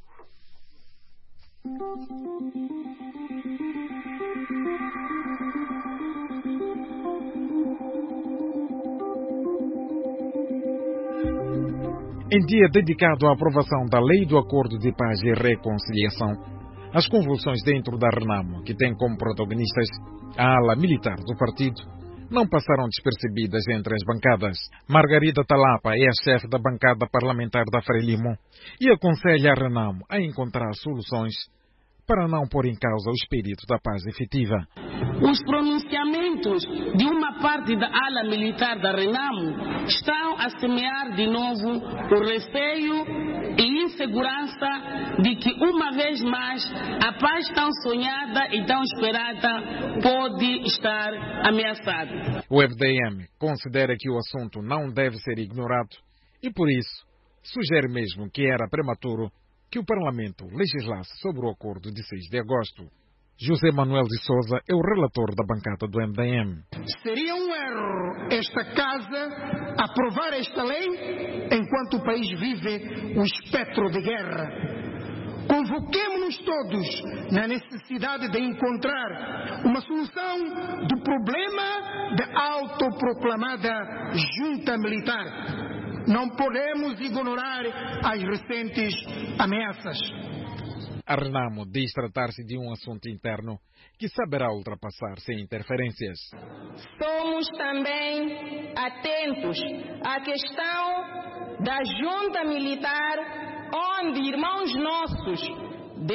Em dia dedicado à aprovação da Lei do Acordo de Paz e Reconciliação, as convulsões dentro da Renamo, que tem como protagonistas a ala militar do partido, não passaram despercebidas entre as bancadas. Margarida Talapa é a chefe da bancada parlamentar da Frelimo e aconselha a Renamo a encontrar soluções para não pôr em causa o espírito da paz efetiva. Os pronunciamentos de uma parte da ala militar da Renamo estão a semear de novo o receio e insegurança de que, uma vez mais, a paz tão sonhada e tão esperada pode estar ameaçada. O F D M considera que o assunto não deve ser ignorado e, por isso, sugere mesmo que era prematuro que o Parlamento legislasse sobre o acordo de seis de agosto. José Manuel de Souza é o relator da bancada do M D M. Seria um erro esta Casa aprovar esta lei enquanto o país vive o espectro de guerra. Convoquemo-nos todos na necessidade de encontrar uma solução do problema da autoproclamada junta militar. Não podemos ignorar as recentes ameaças. A Renamo diz tratar-se de um assunto interno que saberá ultrapassar sem interferências. Somos também atentos à questão da junta militar, onde irmãos nossos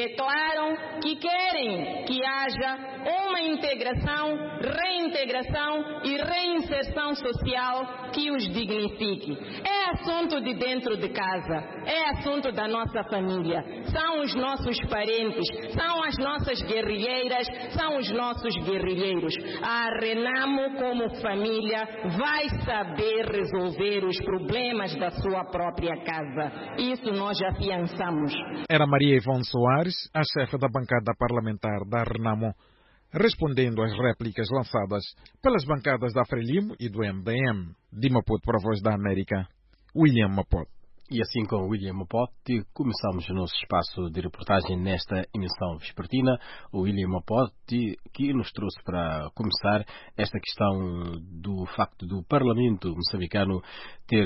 declaram que querem que haja uma integração, reintegração e reinserção social que os dignifique. É assunto de dentro de casa, é assunto da nossa família, são os nossos parentes, são as nossas guerrilheiras, são os nossos guerrilheiros. A Renamo, como família, vai saber resolver os problemas da sua própria casa. Isso nós já afiançamos. Era Maria Ivone Soares, a chefe da bancada parlamentar da Renamo, respondendo às réplicas lançadas pelas bancadas da Frelimo e do M D M. De Maputo para a Voz da América, William Mapote. E assim com William Mapote, começamos o nosso espaço de reportagem nesta emissão vespertina. O William Mapote, que nos trouxe para começar esta questão do facto do Parlamento moçambicano ter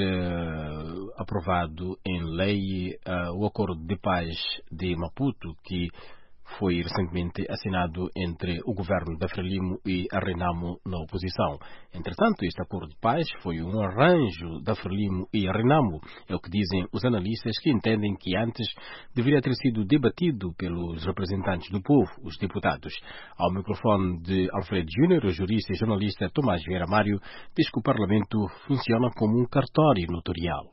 uh, aprovado em lei uh, o Acordo de Paz de Maputo, que foi recentemente assinado entre o governo da Frelimo e a Renamo na oposição. Entretanto, este acordo de paz foi um arranjo da Frelimo e a Renamo. É o que dizem os analistas, que entendem que antes deveria ter sido debatido pelos representantes do povo, os deputados. Ao microfone de Alfredo Júnior, o jurista e jornalista Tomás Vieira Mário diz que o Parlamento funciona como um cartório notarial.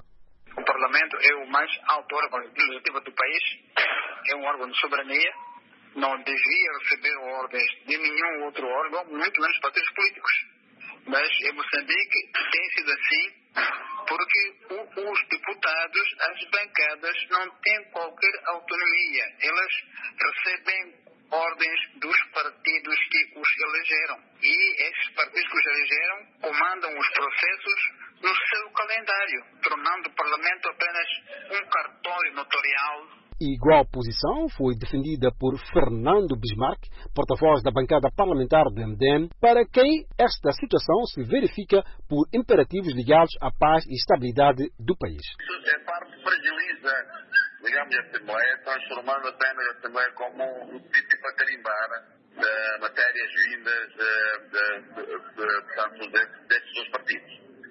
O Parlamento é o mais alto órgão legislativo do país, é um órgão de soberania, não devia receber ordens de nenhum outro órgão, muito menos partidos políticos. Mas em Moçambique tem sido assim, porque o, os deputados, as bancadas, não têm qualquer autonomia. Elas recebem ordens dos partidos que os elegeram. E esses partidos que os elegeram comandam os processos no seu calendário, tornando o Parlamento apenas um cartório notarial. Igual posição foi defendida por Fernando Bismarck, porta-voz da bancada parlamentar do M D M, para quem esta situação se verifica por imperativos ligados à paz e estabilidade do país. A parte fragiliza, digamos, a Assembleia, transformando apenas a Assembleia como um sítio para carimbar de matérias vindas de, de, de, de, de, destes dois partidos.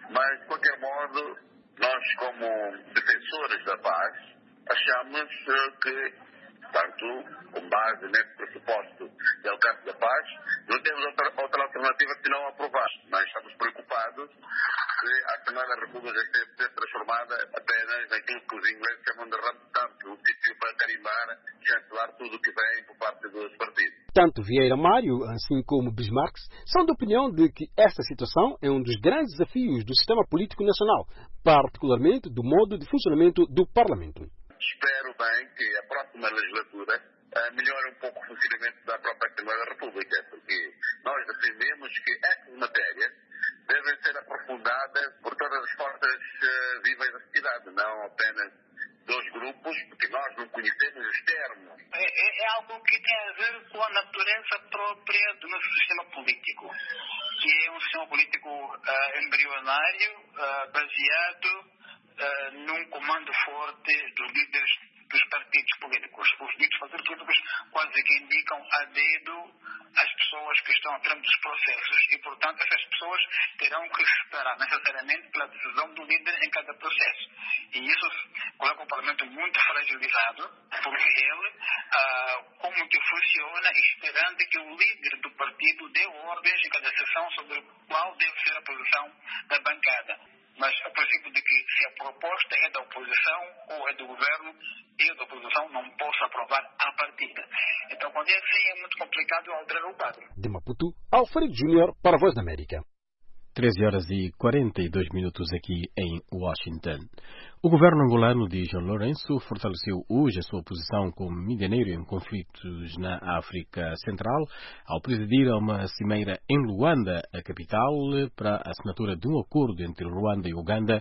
Mas, de qualquer modo, nós, como defensores da paz, achamos que, portanto, com base nesse pressuposto de alcance da paz, não temos outra, outra alternativa senão aprovar. Nós estamos preocupados se a Assembleia da República esteja ser transformada apenas naquilo que os ingleses chamam de ramp stamp, um sítio para carimbar e chancelar tudo o que vem por parte dos partidos. Tanto Vieira Mário, assim como Bismarck, são da opinião de que esta situação é um dos grandes desafios do sistema político nacional, particularmente do modo de funcionamento do Parlamento. Espero bem que a próxima legislatura uh, melhore um pouco o funcionamento da própria Assembleia da República, porque nós defendemos que essas matérias devem ser aprofundadas por todas as forças uh, vivas da sociedade, não apenas dos grupos, porque nós não conhecemos os termos. É, é, é algo que tem a ver com a natureza própria do nosso sistema político, que é um sistema político uh, embrionário, uh, baseado Uh, num comando forte dos líderes dos partidos políticos. Os líderes partidos políticos quase que indicam a dedo as pessoas que estão à frente dos processos e, portanto, essas pessoas terão que esperar necessariamente pela decisão do líder em cada processo. E isso coloca o Parlamento muito fragilizado, porque ele, uh, como que funciona, esperando que o líder do partido dê ordens em cada sessão sobre qual deve ser a posição da bancada. Mas o princípio de que se a proposta é da oposição ou é do governo, eu da oposição não posso aprovar a partida. Então, quando é assim, é muito complicado alterar o quadro. De Maputo, Alfredo Júnior para a Voz da América. treze horas e quarenta e dois minutos aqui em Washington. O governo angolano de João Lourenço fortaleceu hoje a sua posição como medianeiro em conflitos na África Central, ao presidir a uma cimeira em Luanda, a capital, para a assinatura de um acordo entre Ruanda e Uganda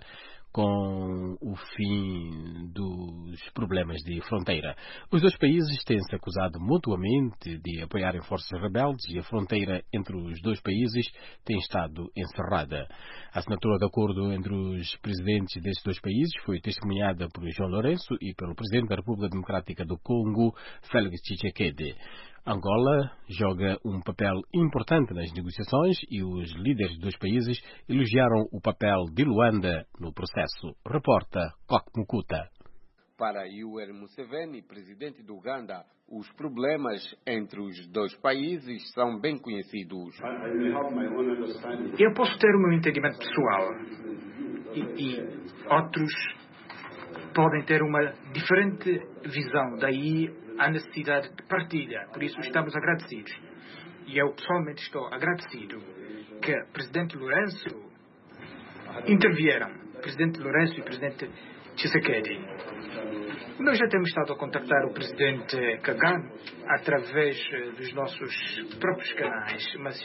com o fim dos problemas de fronteira. Os dois países têm-se acusado mutuamente de apoiarem forças rebeldes e a fronteira entre os dois países tem estado encerrada. A assinatura de acordo entre os presidentes desses dois países foi testemunhada por João Lourenço e pelo presidente da República Democrática do Congo, Félix Tshisekedi. Angola joga um papel importante nas negociações e os líderes dos dois países elogiaram o papel de Luanda no processo. Reporta Coque Mukuta. Para Yoweri Museveni, presidente do Uganda, os problemas entre os dois países são bem conhecidos. Eu posso ter o meu entendimento pessoal e, e outros podem ter uma diferente visão, daí a necessidade de partilha. Por isso estamos agradecidos. E eu pessoalmente estou agradecido que o presidente Lourenço intervieram, presidente Lourenço e presidente Tshisekedi. Nós já temos estado a contactar o presidente Kagame através dos nossos próprios canais, mas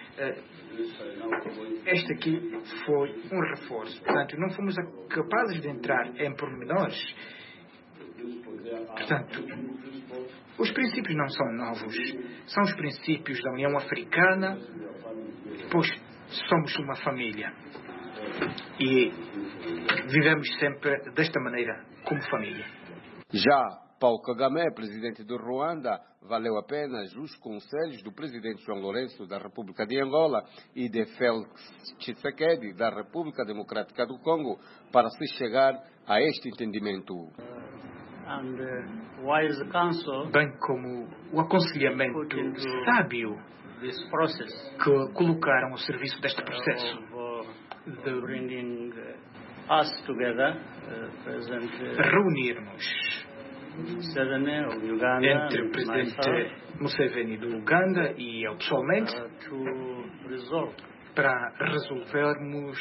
uh, este aqui foi um reforço. Portanto, não fomos capazes de entrar em pormenores. Portanto, os princípios não são novos. São os princípios da União Africana, pois somos uma família. E vivemos sempre desta maneira, como família. Já Paul Kagame, presidente do Ruanda, valeu apenas os conselhos do presidente João Lourenço da República de Angola e de Félix Tshisekedi da República Democrática do Congo para se chegar a este entendimento. And, uh, wise counsel, bem como o aconselhamento sábio que colocaram ao serviço deste processo de bringing us together, uh, President, uh, reunirmos Uganda, entre o presidente Museveni do Uganda e eu pessoalmente uh, para resolvermos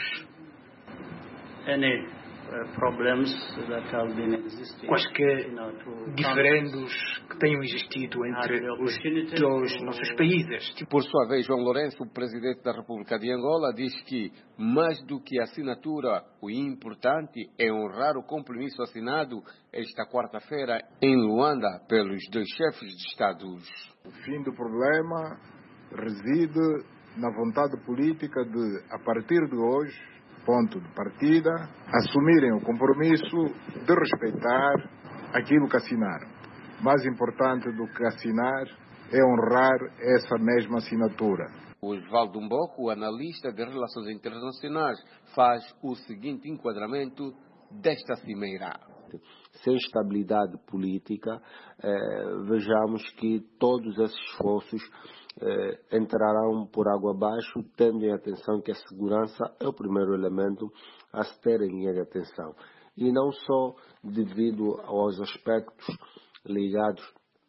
any problemas that have been existing, quaisquer diferendos que tenham existido entre os dois nossos países. Por sua vez, João Lourenço, o presidente da República de Angola, diz que, mais do que a assinatura, o importante é honrar o compromisso assinado esta quarta-feira em Luanda pelos dois chefes de Estados. O fim do problema reside na vontade política de, a partir de hoje, ponto de partida, assumirem o compromisso de respeitar aquilo que assinaram. Mais importante do que assinar é honrar essa mesma assinatura. O Osvaldo Mboco, analista de relações internacionais, faz o seguinte enquadramento desta cimeira. Sem estabilidade política, eh, vejamos que todos esses esforços eh, entrarão por água abaixo, tendo em atenção que a segurança é o primeiro elemento a se ter em linha de atenção. E não só devido aos aspectos ligados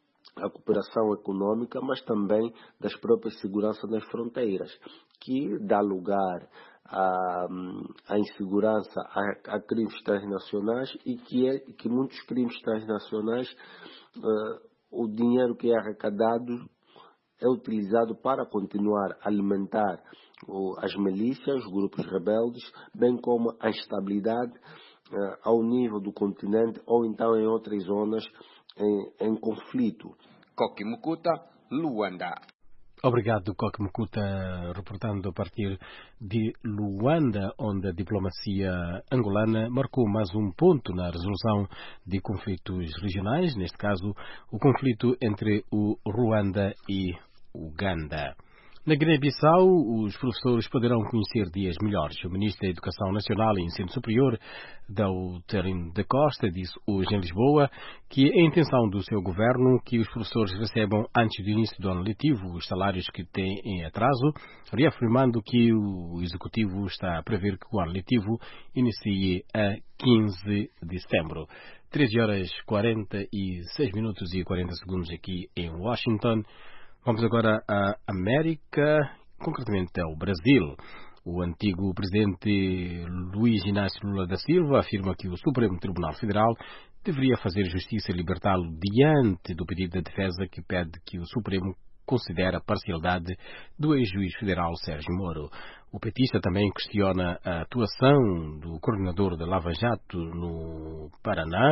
à cooperação econômica, mas também das próprias seguranças nas fronteiras, que dá lugar à, à insegurança, a, a crimes transnacionais e que, é, que muitos crimes transnacionais, uh, o dinheiro que é arrecadado é utilizado para continuar a alimentar uh, as milícias, os grupos rebeldes, bem como a instabilidade uh, ao nível do continente ou então em outras zonas em, em conflito. Koki Mukuta, Luanda. Obrigado, Koki Mukuta, reportando a partir de Luanda, onde a diplomacia angolana marcou mais um ponto na resolução de conflitos regionais, neste caso, o conflito entre o Ruanda e Uganda. Na Guiné-Bissau, os professores poderão conhecer dias melhores. O Ministro da Educação Nacional e Ensino Superior, Doutorino da Costa, disse hoje em Lisboa que é a intenção do seu governo que os professores recebam antes do início do ano letivo os salários que têm em atraso, reafirmando que o Executivo está a prever que o ano letivo inicie a quinze de setembro. treze horas e quarenta e seis minutos e quarenta segundos aqui em Washington. Vamos agora à América, concretamente ao Brasil. O antigo presidente Luiz Inácio Lula da Silva afirma que o Supremo Tribunal Federal deveria fazer justiça e libertá-lo diante do pedido da defesa que pede que o Supremo considere a parcialidade do ex-juiz federal Sérgio Moro. O petista também questiona a atuação do coordenador da Lava Jato no Paraná,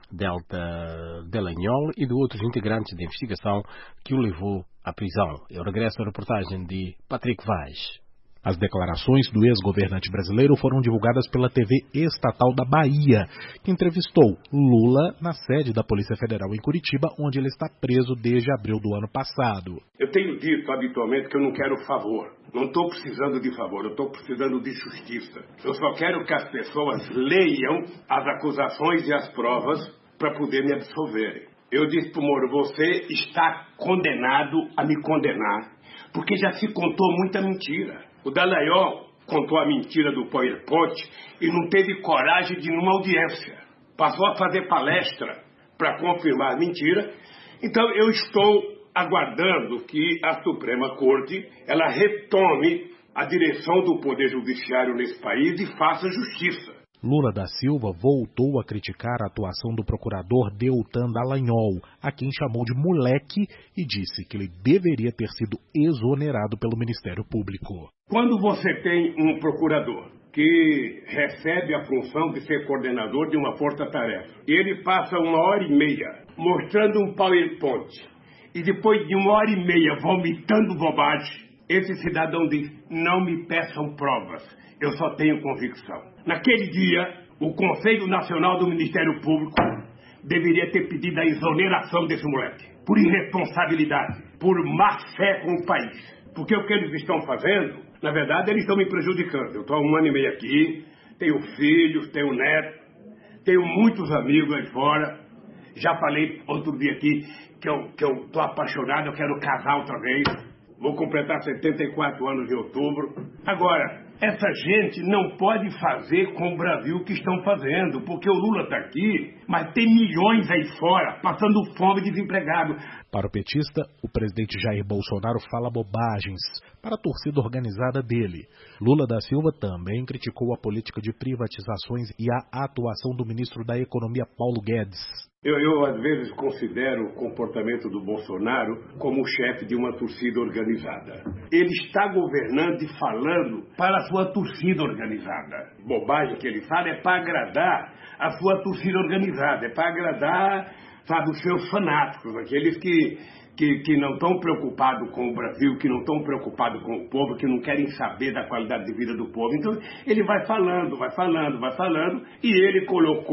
Delta Delanhol, e de outros integrantes da investigação que o levou à prisão. Eu regresso à reportagem de Patrick Vaz. As declarações do ex-governante brasileiro foram divulgadas pela T V estatal da Bahia, que entrevistou Lula na sede da Polícia Federal em Curitiba, onde ele está preso desde abril do ano passado. Eu tenho dito habitualmente que eu não quero favor. Não estou precisando de favor, eu estou precisando de justiça. Eu só quero que as pessoas leiam as acusações e as provas para poder me absolverem. Eu disse para o Moro, você está condenado a me condenar, porque já se contou muita mentira. O Dallagnol contou a mentira do PowerPoint e não teve coragem de ir numa audiência. Passou a fazer palestra para confirmar a mentira. Então eu estou aguardando que a Suprema Corte ela retome a direção do Poder Judiciário nesse país e faça justiça. Lula da Silva voltou a criticar a atuação do procurador Deltan Dallagnol, a quem chamou de moleque e disse que ele deveria ter sido exonerado pelo Ministério Público. Quando você tem um procurador que recebe a função de ser coordenador de uma força-tarefa e ele passa uma hora e meia mostrando um PowerPoint e depois de uma hora e meia vomitando bobagem, esse cidadão diz, não me peçam provas, eu só tenho convicção. Naquele dia, o Conselho Nacional do Ministério Público deveria ter pedido a exoneração desse moleque, por irresponsabilidade, por má fé com o país. Porque o que eles estão fazendo, na verdade, eles estão me prejudicando. Eu estou há um ano e meio aqui, tenho filhos, tenho neto, tenho muitos amigos aí fora. Já falei outro dia aqui que eu que eu estou apaixonado, eu quero casar outra vez. Vou completar setenta e quatro anos em outubro. Agora, essa gente não pode fazer com o Brasil o que estão fazendo, porque o Lula está aqui, mas tem milhões aí fora, passando fome e desempregado. Para o petista, o presidente Jair Bolsonaro fala bobagens para a torcida organizada dele. Lula da Silva também criticou a política de privatizações e a atuação do ministro da Economia, Paulo Guedes. Eu, eu, às vezes, considero o comportamento do Bolsonaro como o chefe de uma torcida organizada. Ele está governando e falando para a sua torcida organizada. Bobagem que ele fala é para agradar a sua torcida organizada, é para agradar, sabe, os seus fanáticos, aqueles que, que, que não estão preocupados com o Brasil, que não estão preocupados com o povo, que não querem saber da qualidade de vida do povo. Então, ele vai falando, vai falando, vai falando, e ele colocou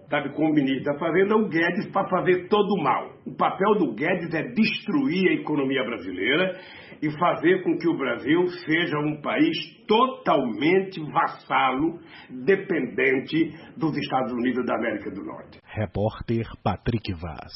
sabe, como ministro da Fazenda, o Guedes para fazer todo o mal. O papel do Guedes é destruir a economia brasileira e fazer com que o Brasil seja um país totalmente vassalo, dependente dos Estados Unidos da América do Norte. Repórter Patrick Vaz.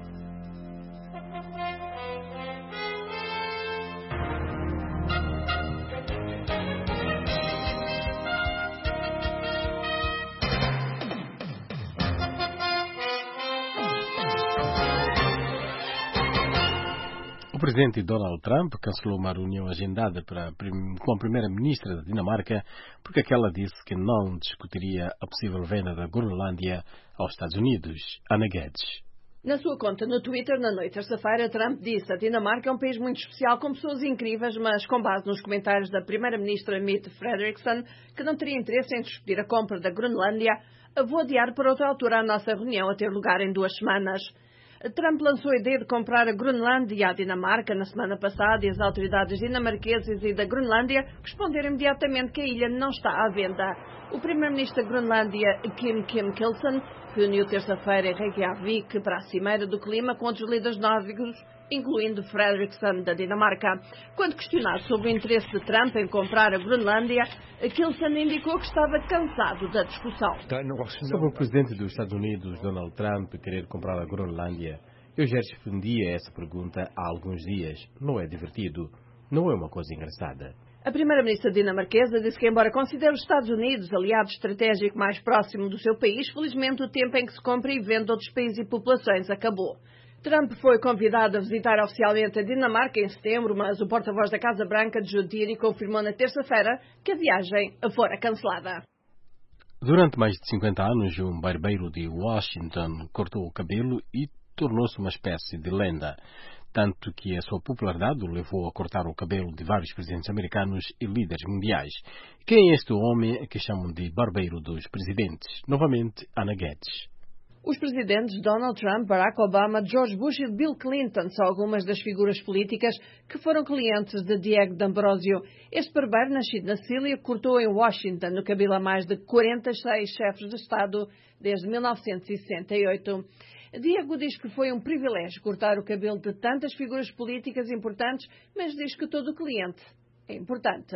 O presidente Donald Trump cancelou uma reunião agendada para, com a primeira-ministra da Dinamarca porque aquela disse que não discutiria a possível venda da Groenlândia aos Estados Unidos. Ana Guedes. Na sua conta no Twitter, na noite de terça-feira, Trump disse: a Dinamarca é um país muito especial, com pessoas incríveis, mas com base nos comentários da primeira-ministra Mette Frederiksen, que não teria interesse em discutir a compra da Groenlândia, vou adiar para outra altura a nossa reunião a ter lugar em duas semanas. Trump lançou a ideia de comprar a Groenlândia à Dinamarca na semana passada e as autoridades dinamarquesas e da Groenlândia responderam imediatamente que a ilha não está à venda. O primeiro-ministro da Groenlândia, Kim Kim Kielsen, reuniu terça-feira em Reykjavik para a Cimeira do Clima com outros líderes nórdicos, incluindo Frederiksen da Dinamarca. Quando questionado sobre o interesse de Trump em comprar a Groenlândia, Kielsen indicou que estava cansado da discussão. Sobre o presidente dos Estados Unidos, Donald Trump, querer comprar a Groenlândia, eu já respondi a essa pergunta há alguns dias. Não é divertido, não é uma coisa engraçada. A primeira-ministra dinamarquesa disse que, embora considere os Estados Unidos aliado estratégico mais próximo do seu país, felizmente o tempo em que se compra e vende outros países e populações acabou. Trump foi convidado a visitar oficialmente a Dinamarca em setembro, mas o porta-voz da Casa Branca, Jude Deary, confirmou na terça-feira que a viagem fora cancelada. Durante mais de cinquenta anos, um barbeiro de Washington cortou o cabelo e tornou-se uma espécie de lenda, tanto que a sua popularidade o levou a cortar o cabelo de vários presidentes americanos e líderes mundiais. Quem é este homem que chamam de barbeiro dos presidentes? Novamente, Ana Guedes. Os presidentes Donald Trump, Barack Obama, George Bush e Bill Clinton são algumas das figuras políticas que foram clientes de Diego D'Ambrosio. Este barbeiro, nascido na Sicília, cortou em Washington o cabelo a mais de quarenta e seis chefes de Estado desde mil novecentos e sessenta e oito. Diego diz que foi um privilégio cortar o cabelo de tantas figuras políticas importantes, mas diz que todo cliente é importante.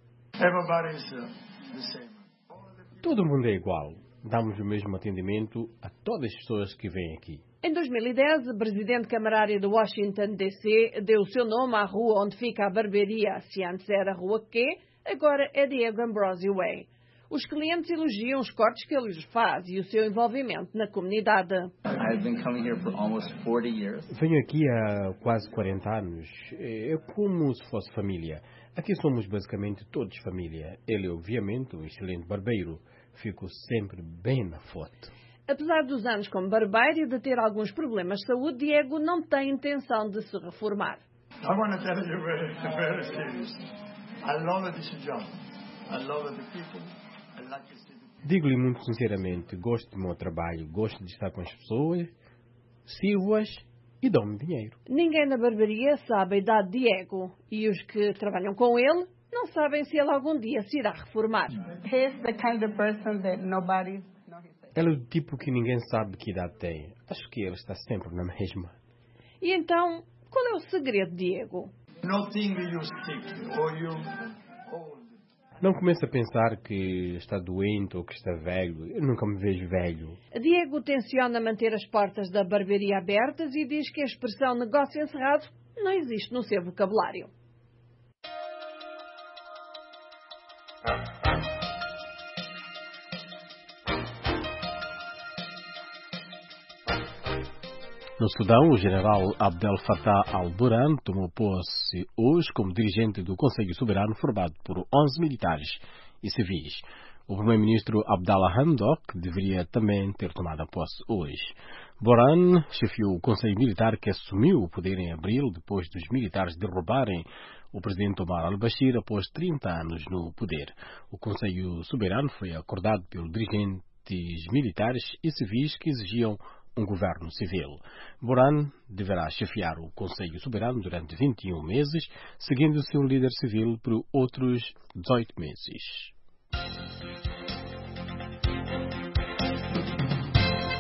Todo mundo é igual. Damos o mesmo atendimento a todas as pessoas que vêm aqui. Em dois mil e dez, o presidente camarário de Washington, D C, deu o seu nome à rua onde fica a barbearia. Se antes era Rua Q, agora é Diego D'Ambrosio Way. Os clientes elogiam os cortes que ele lhes faz e o seu envolvimento na comunidade. Venho aqui há quase quarenta anos. É como se fosse família. Aqui somos basicamente todos família. Ele é, obviamente, um excelente barbeiro. Fico sempre bem na foto. Apesar dos anos como barbeiro e de ter alguns problemas de saúde, Diego não tem intenção de se reformar. Digo-lhe muito sinceramente, gosto do meu trabalho, gosto de estar com as pessoas, sirvo-as e dou-me dinheiro. Ninguém na barbearia sabe a idade de Diego e os que trabalham com ele não sabem se ele algum dia se irá reformar. Ele é o tipo que ninguém sabe que idade tem. Acho que ele está sempre na mesma. E então, qual é o segredo, Diego? Não comece a pensar que está doente ou que está velho. Eu nunca me vejo velho. Diego tenciona manter as portas da barbearia abertas e diz que a expressão negócio encerrado não existe no seu vocabulário. No Sudão, o general Abdel Fattah al-Burhan tomou posse hoje como dirigente do Conselho Soberano formado por onze militares e civis. O primeiro-ministro Abdallah Hamdok deveria também ter tomado a posse hoje. Burhan chefiou o Conselho Militar que assumiu o poder em abril depois dos militares derrubarem o presidente Omar al-Bashir após trinta anos no poder. O Conselho Soberano foi acordado pelos dirigentes militares e civis que exigiam um governo civil. Burhan deverá chefiar o Conselho Soberano durante vinte e um meses, seguindo o seu líder civil por outros dezoito meses.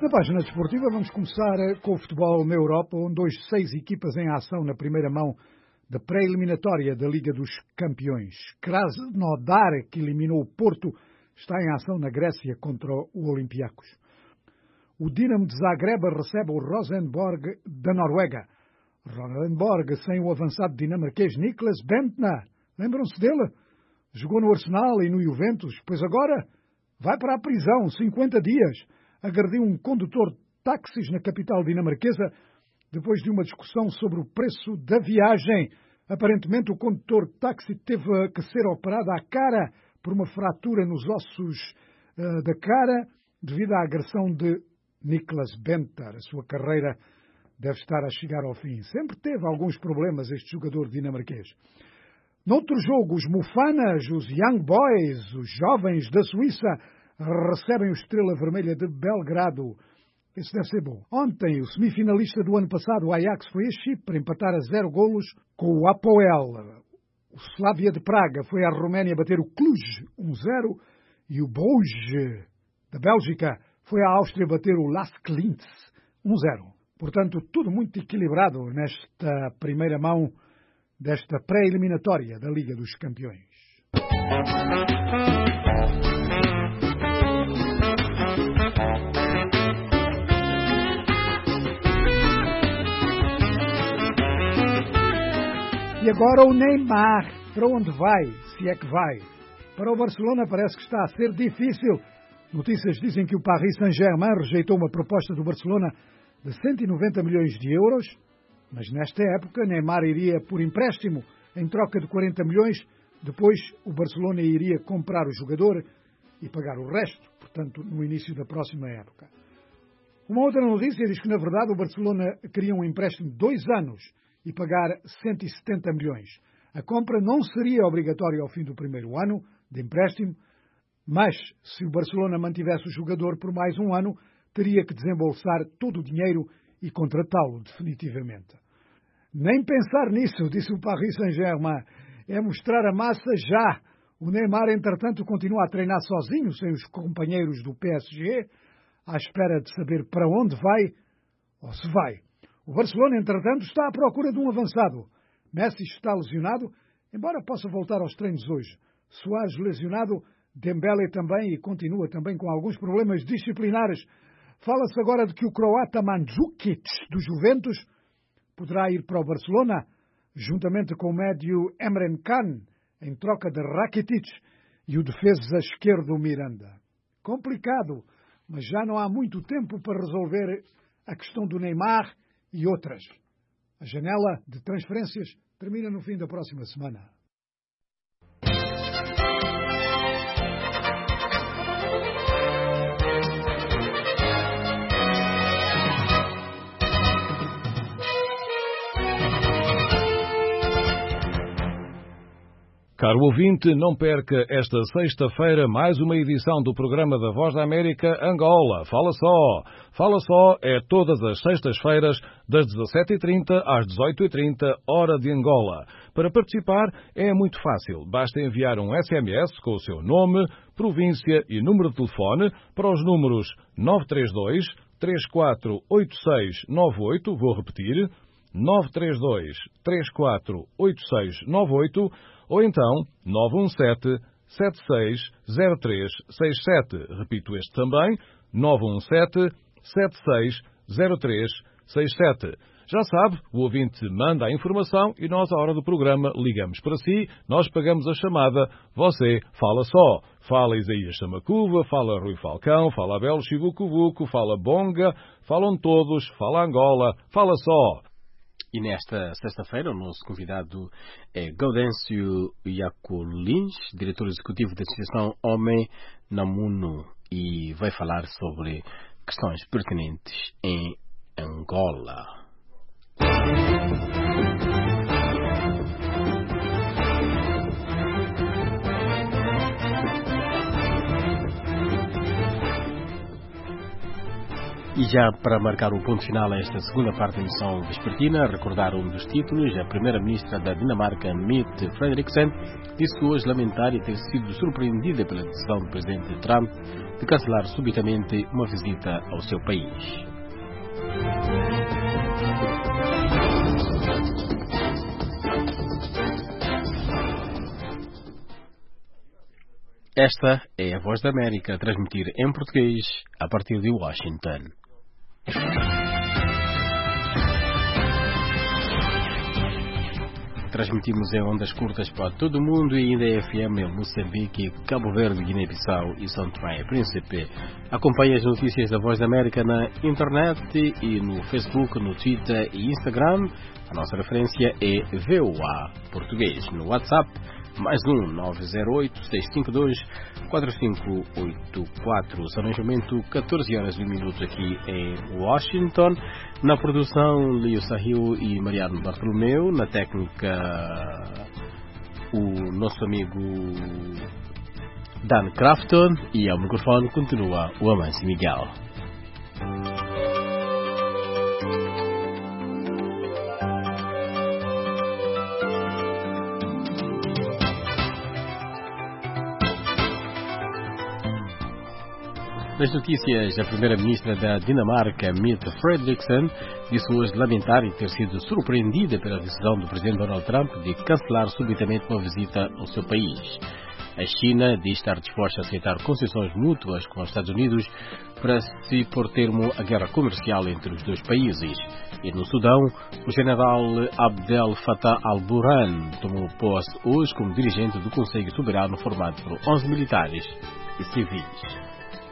Na página desportiva vamos começar com o futebol na Europa, onde hoje seis equipas em ação na primeira mão da pré-eliminatória da Liga dos Campeões. Krasnodar, que eliminou o Porto, está em ação na Grécia contra o Olympiacos. O Dinamo de Zagreb recebe o Rosenborg da Noruega. Rosenborg sem o avançado dinamarquês Niklas Bentner. Lembram-se dele? Jogou no Arsenal e no Juventus, pois agora vai para a prisão, cinquenta dias. Agrediu um condutor de táxis na capital dinamarquesa depois de uma discussão sobre o preço da viagem. Aparentemente o condutor de táxi teve que ser operado à cara por uma fratura nos ossos uh, da cara devido à agressão de Niklas Bentner. A sua carreira deve estar a chegar ao fim. Sempre teve alguns problemas este jogador dinamarquês. Noutro jogo, os Mufanas, os Young Boys, os jovens da Suíça, recebem o Estrela Vermelha de Belgrado. Esse deve ser bom. Ontem, o semifinalista do ano passado, o Ajax, foi a Chipre empatar a zero golos com o Apoel. O Slavia de Praga foi à Roménia bater o Cluj um zero e o Bruges da Bélgica foi à Áustria bater o Las Clintz um zero. Portanto, tudo muito equilibrado nesta primeira mão desta pré-eliminatória da Liga dos Campeões. E agora o Neymar. Para onde vai? Se é que vai. Para o Barcelona parece que está a ser difícil. Notícias dizem que o Paris Saint-Germain rejeitou uma proposta do Barcelona de cento e noventa milhões de euros, mas nesta época Neymar iria por empréstimo em troca de quarenta milhões, depois o Barcelona iria comprar o jogador e pagar o resto, portanto, no início da próxima época. Uma outra notícia diz que, na verdade, o Barcelona queria um empréstimo de dois anos e pagar cento e setenta milhões. A compra não seria obrigatória ao fim do primeiro ano de empréstimo, mas se o Barcelona mantivesse o jogador por mais um ano, teria que desembolsar todo o dinheiro e contratá-lo definitivamente. Nem pensar nisso, disse o Paris Saint-Germain. É mostrar a massa já. O Neymar, entretanto, continua a treinar sozinho, sem os companheiros do P S G, à espera de saber para onde vai ou se vai. O Barcelona, entretanto, está à procura de um avançado. Messi está lesionado, embora possa voltar aos treinos hoje. Suárez lesionado, Dembélé também e continua também com alguns problemas disciplinares. Fala-se agora de que o croata Mandzukic, do Juventus, poderá ir para o Barcelona, juntamente com o médio Emre Can, em troca de Rakitic e o defesa esquerdo Miranda. Complicado, mas já não há muito tempo para resolver a questão do Neymar e outras. A janela de transferências termina no fim da próxima semana. Caro ouvinte, não perca esta sexta-feira mais uma edição do programa da Voz da América Angola. Fala só! Fala só é todas as sextas-feiras, das dezassete e trinta às dezoito e trinta, hora de Angola. Para participar é muito fácil. Basta enviar um S M S com o seu nome, província e número de telefone para os números nove três dois, três quatro oito seis nove oito, vou repetir, nove três dois, três quatro oito seis nove oito, ou então nove um sete, sete seis zero três seis sete. Repito este também, nove um sete, sete seis zero três seis sete. Já sabe, o ouvinte manda a informação e nós, à hora do programa, ligamos para si, nós pagamos a chamada, você fala só. Fala Isaías Samacuva, fala Rui Falcão, fala Abel Chivucuvuco, fala Bonga, falam todos, fala Angola, fala só. E nesta sexta-feira o nosso convidado é Gaudêncio Iacolins, diretor executivo da Associação Homem Namuno, e vai falar sobre questões pertinentes em Angola. E já para marcar o ponto final a esta segunda parte da emissão vespertina, recordar um dos títulos: a primeira-ministra da Dinamarca, Mette Frederiksen, disse hoje lamentar e ter sido surpreendida pela decisão do presidente Trump de cancelar subitamente uma visita ao seu país. Esta é a Voz da América, a transmitir em português a partir de Washington. Transmitimos em ondas curtas para todo o mundo e ainda é F M em Moçambique, Cabo Verde, Guiné-Bissau e São Tomé e Príncipe. Acompanhe as notícias da Voz da América na internet e no Facebook, no Twitter e Instagram. A nossa referência é V O A Português. No WhatsApp, mais um nove zero oito, seis cinco dois, quatro cinco oito quatro. São neste momento catorze horas e um minuto aqui em Washington. Na produção, Leo Sahil e Mariano Bartolomeu. Na técnica, o nosso amigo Dan Crafton. E ao microfone continua o Amâncio Miguel. Nas notícias, a primeira-ministra da Dinamarca, Mette Frederiksen, disse hoje lamentar e ter sido surpreendida pela decisão do presidente Donald Trump de cancelar subitamente uma visita ao seu país. A China diz estar disposta a aceitar concessões mútuas com os Estados Unidos para se pôr termo à guerra comercial entre os dois países. E no Sudão, o general Abdel Fattah al-Burhan tomou posse hoje como dirigente do Conselho Soberano formado por onze militares e civis.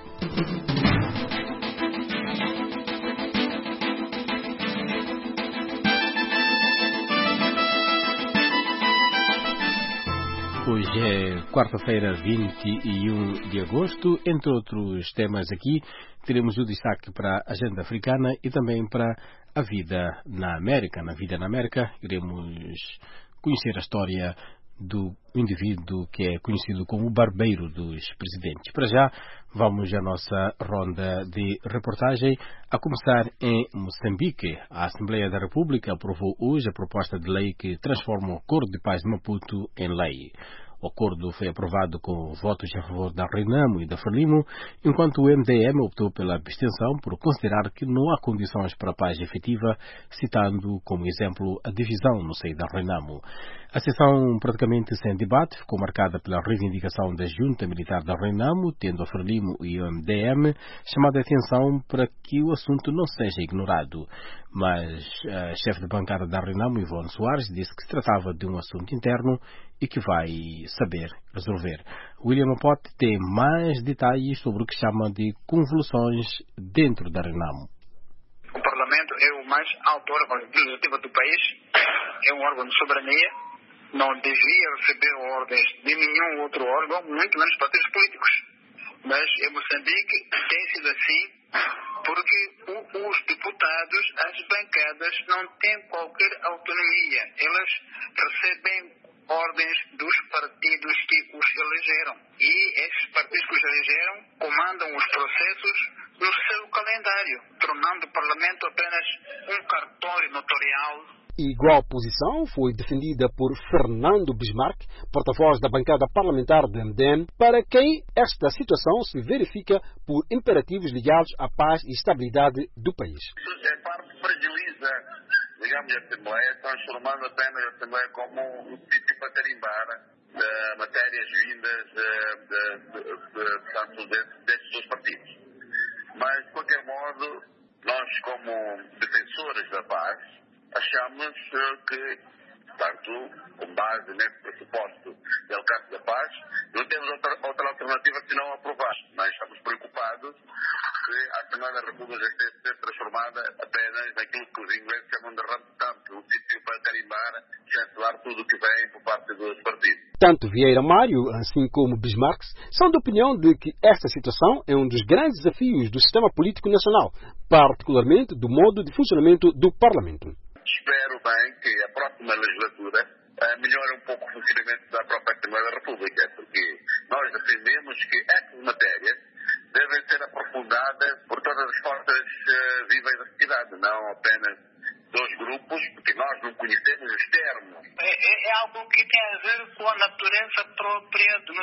Hoje é quarta-feira, vinte e um de agosto. Entre outros temas aqui, teremos o destaque para a agenda africana e também para a vida na América. Na vida na América, iremos conhecer a história do indivíduo que é conhecido como o barbeiro dos presidentes. Para já, vamos à nossa ronda de reportagem, a começar em Moçambique. A Assembleia da República aprovou hoje a proposta de lei que transforma o Acordo de Paz de Maputo em lei. O acordo foi aprovado com votos a favor da Renamo e da Frelimo, enquanto o M D M optou pela abstenção por considerar que não há condições para a paz efetiva, citando como exemplo a divisão no seio da Renamo. A sessão, praticamente sem debate, ficou marcada pela reivindicação da junta militar da Renamo, tendo a Frelimo e o M D M chamado a atenção para que o assunto não seja ignorado. Mas a chefe de bancada da Renamo, Ivone Soares, disse que se tratava de um assunto interno e que vai saber resolver. William Apote tem mais detalhes sobre o que chama de convulsões dentro da Renamo. O Parlamento é o mais alto órgão legislativo do país, é um órgão de soberania, não devia receber ordens de nenhum outro órgão, muito menos partidos políticos. Mas em Moçambique tem sido assim, porque os deputados, as bancadas, não têm qualquer autonomia. Elas recebem ordens dos partidos que os elegeram. E esses partidos que os elegeram comandam os processos no seu calendário, tornando o Parlamento apenas um cartório notarial. Igual posição foi defendida por Fernando Bismarck, porta-voz da bancada parlamentar do M D M, para quem esta situação se verifica por imperativos ligados à paz e estabilidade do país. É parte fragiliza, digamos, a Assembleia, transformando apenas a Assembleia como um sítio para carimbar de matérias vindas de, de, de, de, de, de, destes dois partidos. Mas, de qualquer modo, nós, como defensores da paz, achamos que, portanto, com base nesse pressuposto de alcance da paz, não temos outra, outra alternativa senão aprovar. Mas estamos preocupados que a Assembleia da República esteja a ser transformada apenas naquilo que os ingleses chamam de ramp dump, um sítio para carimbar e chancelar tudo o que vem por parte dos partidos. Tanto Vieira Mário, assim como Bismarck, são da opinião de que esta situação é um dos grandes desafios do sistema político nacional, particularmente do modo de funcionamento do Parlamento. Espero bem que a próxima legislatura uh, melhore um pouco o funcionamento da própria Assembleia da República, porque nós defendemos que essas matérias devem ser aprofundadas por todas as forças uh,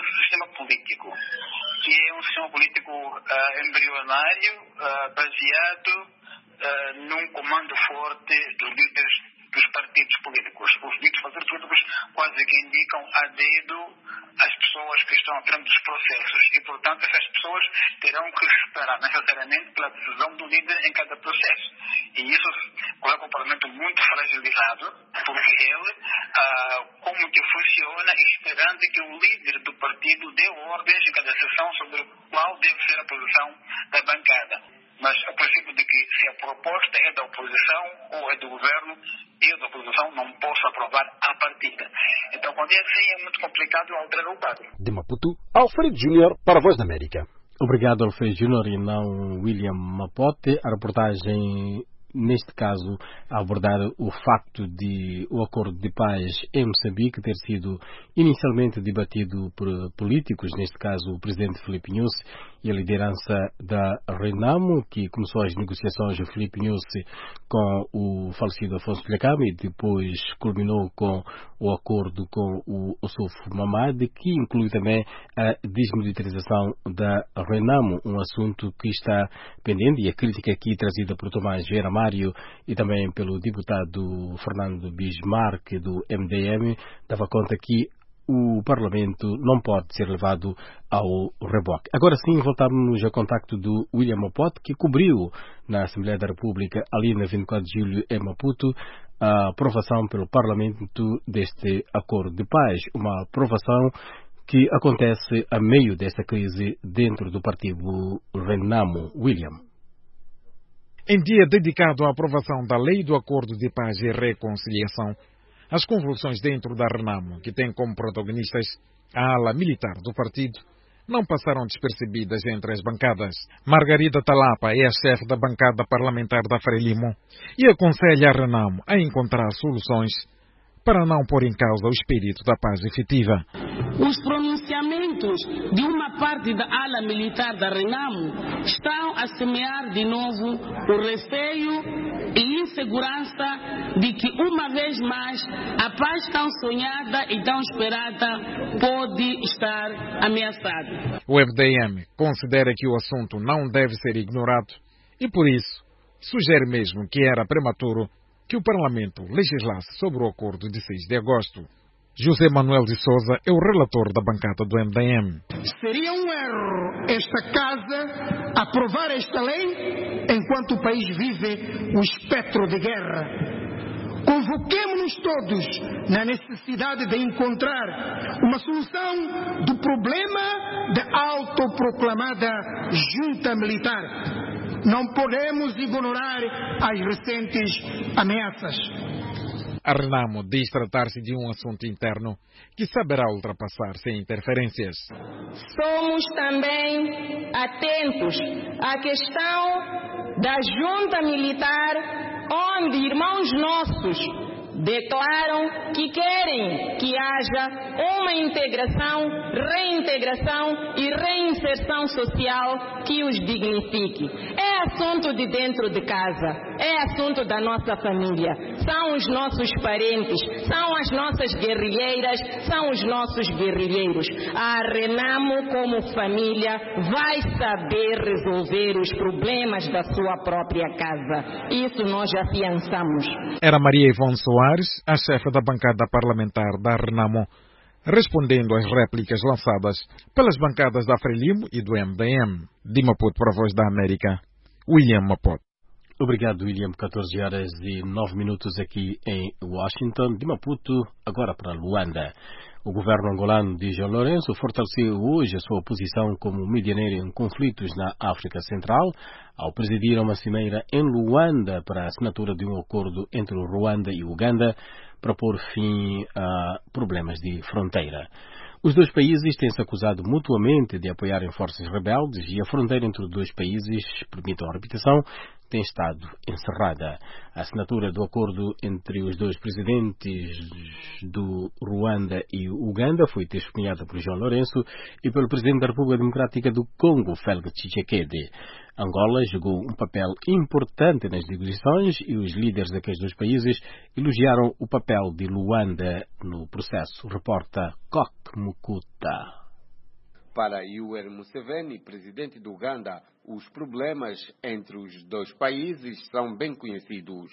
nosso sistema político, que é um sistema político uh, embrionário, uh, baseado uh, num comando forte dos líderes dos partidos políticos. Os ditos partidos políticos quase que indicam a dedo as pessoas que estão à frente dos processos e, portanto, essas pessoas terão que esperar necessariamente pela decisão do líder em cada processo. E isso coloca o Parlamento muito fragilizado, porque ele, ah, como que funciona, esperando que o líder do partido dê ordens em cada sessão sobre qual deve ser a posição da bancada. Mas o princípio de que se a proposta é da oposição ou é do governo, eu da oposição não posso aprovar a partida. Então, quando é assim, é muito complicado alterar o quadro. De Maputo, Alfredo Júnior para a Voz da América. Obrigado, Alfredo Júnior, e não William Mapote. A reportagem, neste caso, a abordar o facto de o acordo de paz em Moçambique ter sido inicialmente debatido por políticos, neste caso o presidente Filipe Nyusi e a liderança da Renamo, que começou as negociações de Filipe Nyusi com o falecido Afonso Dhlakama e depois culminou com o acordo com o Ossuf Mamadi, que inclui também a desmilitarização da Renamo, um assunto que está pendente, e a crítica aqui trazida por Tomás Vieira Mário e também pelo deputado Fernando Bismarck do M D M dava conta que o Parlamento não pode ser levado ao reboque. Agora sim, voltamos ao contacto do William Mapote, que cobriu na Assembleia da República, ali na vinte e quatro de julho em Maputo, a aprovação pelo Parlamento deste acordo de paz. Uma aprovação que acontece a meio desta crise dentro do partido Renamo. William. Em dia dedicado à aprovação da Lei do Acordo de Paz e Reconciliação, as convulsões dentro da Renamo, que tem como protagonistas a ala militar do partido, não passaram despercebidas entre as bancadas. Margarida Talapa é a chefe da bancada parlamentar da Frelimo e aconselha a Renamo a encontrar soluções para não pôr em causa o espírito da paz efetiva. Os pronunciamentos de uma parte da ala militar da Renamo estão a semear de novo o receio e insegurança de que, uma vez mais, a paz tão sonhada e tão esperada pode estar ameaçada. O F D M considera que o assunto não deve ser ignorado e, por isso, sugere mesmo que era prematuro que o Parlamento legislasse sobre o acordo de seis de agosto. José Manuel de Souza é o relator da bancada do M D M. Seria um erro esta casa aprovar esta lei enquanto o país vive o espectro de guerra. Convoquemo-nos todos na necessidade de encontrar uma solução do problema da autoproclamada junta militar. Não podemos ignorar as recentes ameaças. A Renamo diz tratar-se de um assunto interno que saberá ultrapassar sem interferências. Somos também atentos à questão da junta militar, onde irmãos nossos declaram que querem que haja uma integração, reintegração e reinserção social que os dignifique. É assunto de dentro de casa, é assunto da nossa família, são os nossos parentes, são as nossas guerrilheiras, são os nossos guerrilheiros. A Renamo, como família, vai saber resolver os problemas da sua própria casa. Isso nós já afiançamos. Era Maria Ivone Soares, a chefe da bancada parlamentar da Renamo, respondendo às réplicas lançadas pelas bancadas da Frelimo e do M D M. De Maputo para a Voz da América, William Mapote. Obrigado, William. catorze horas e nove minutos aqui em Washington. De Maputo, agora para Luanda. O governo angolano de João Lourenço fortaleceu hoje a sua posição como medianeiro em conflitos na África Central, ao presidir uma cimeira em Luanda para a assinatura de um acordo entre o Ruanda e Uganda para pôr fim a problemas de fronteira. Os dois países têm-se acusado mutuamente de apoiarem forças rebeldes e a fronteira entre os dois países, permitam a repetição, tem estado encerrada. A assinatura do acordo entre os dois presidentes do Ruanda e Uganda foi testemunhada por João Lourenço e pelo presidente da República Democrática do Congo, Félix Tshisekedi. Angola jogou um papel importante nas negociações e os líderes daqueles dois países elogiaram o papel de Luanda no processo. Reporta Coque Mukuta. Para Yoweri Museveni, presidente do Uganda, os problemas entre os dois países são bem conhecidos.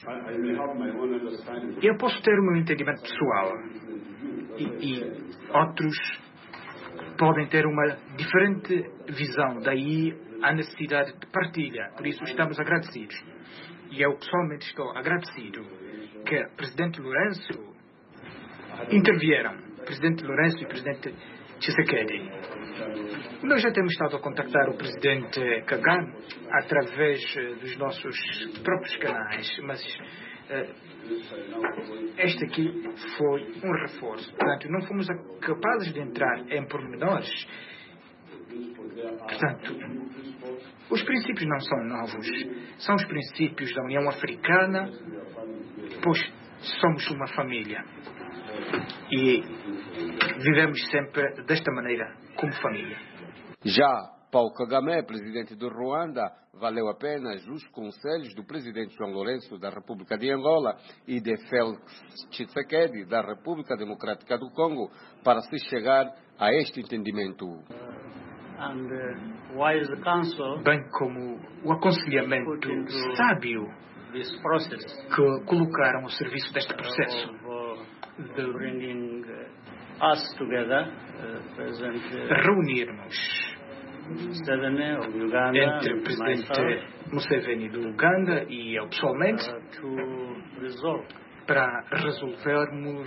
Eu posso ter o meu entendimento pessoal e, e outros podem ter uma diferente visão, daí a necessidade de partilha. Por isso estamos agradecidos. E eu pessoalmente estou agradecido que o presidente Lourenço intervieram, presidente Lourenço e presidente Tshisekedi. Nós já temos estado a contactar o presidente Kagame através dos nossos próprios canais, mas uh, este aqui foi um reforço. Portanto, não fomos capazes de entrar em pormenores. Portanto, os princípios não são novos. São os princípios da União Africana, pois somos uma família. E vivemos sempre desta maneira, como família. Já Paul Kagame, presidente do Ruanda, valeu apenas os conselhos do presidente João Lourenço da República de Angola e de Félix Tshisekedi da República Democrática do Congo para se chegar a este entendimento. And, uh, wise counsel, bem como o aconselhamento sábio que colocaram ao serviço deste processo. De bringing us together, uh, President, uh, reunirmos Uganda, entre o presidente Museveni do Uganda e eu pessoalmente uh, resolve para resolvermos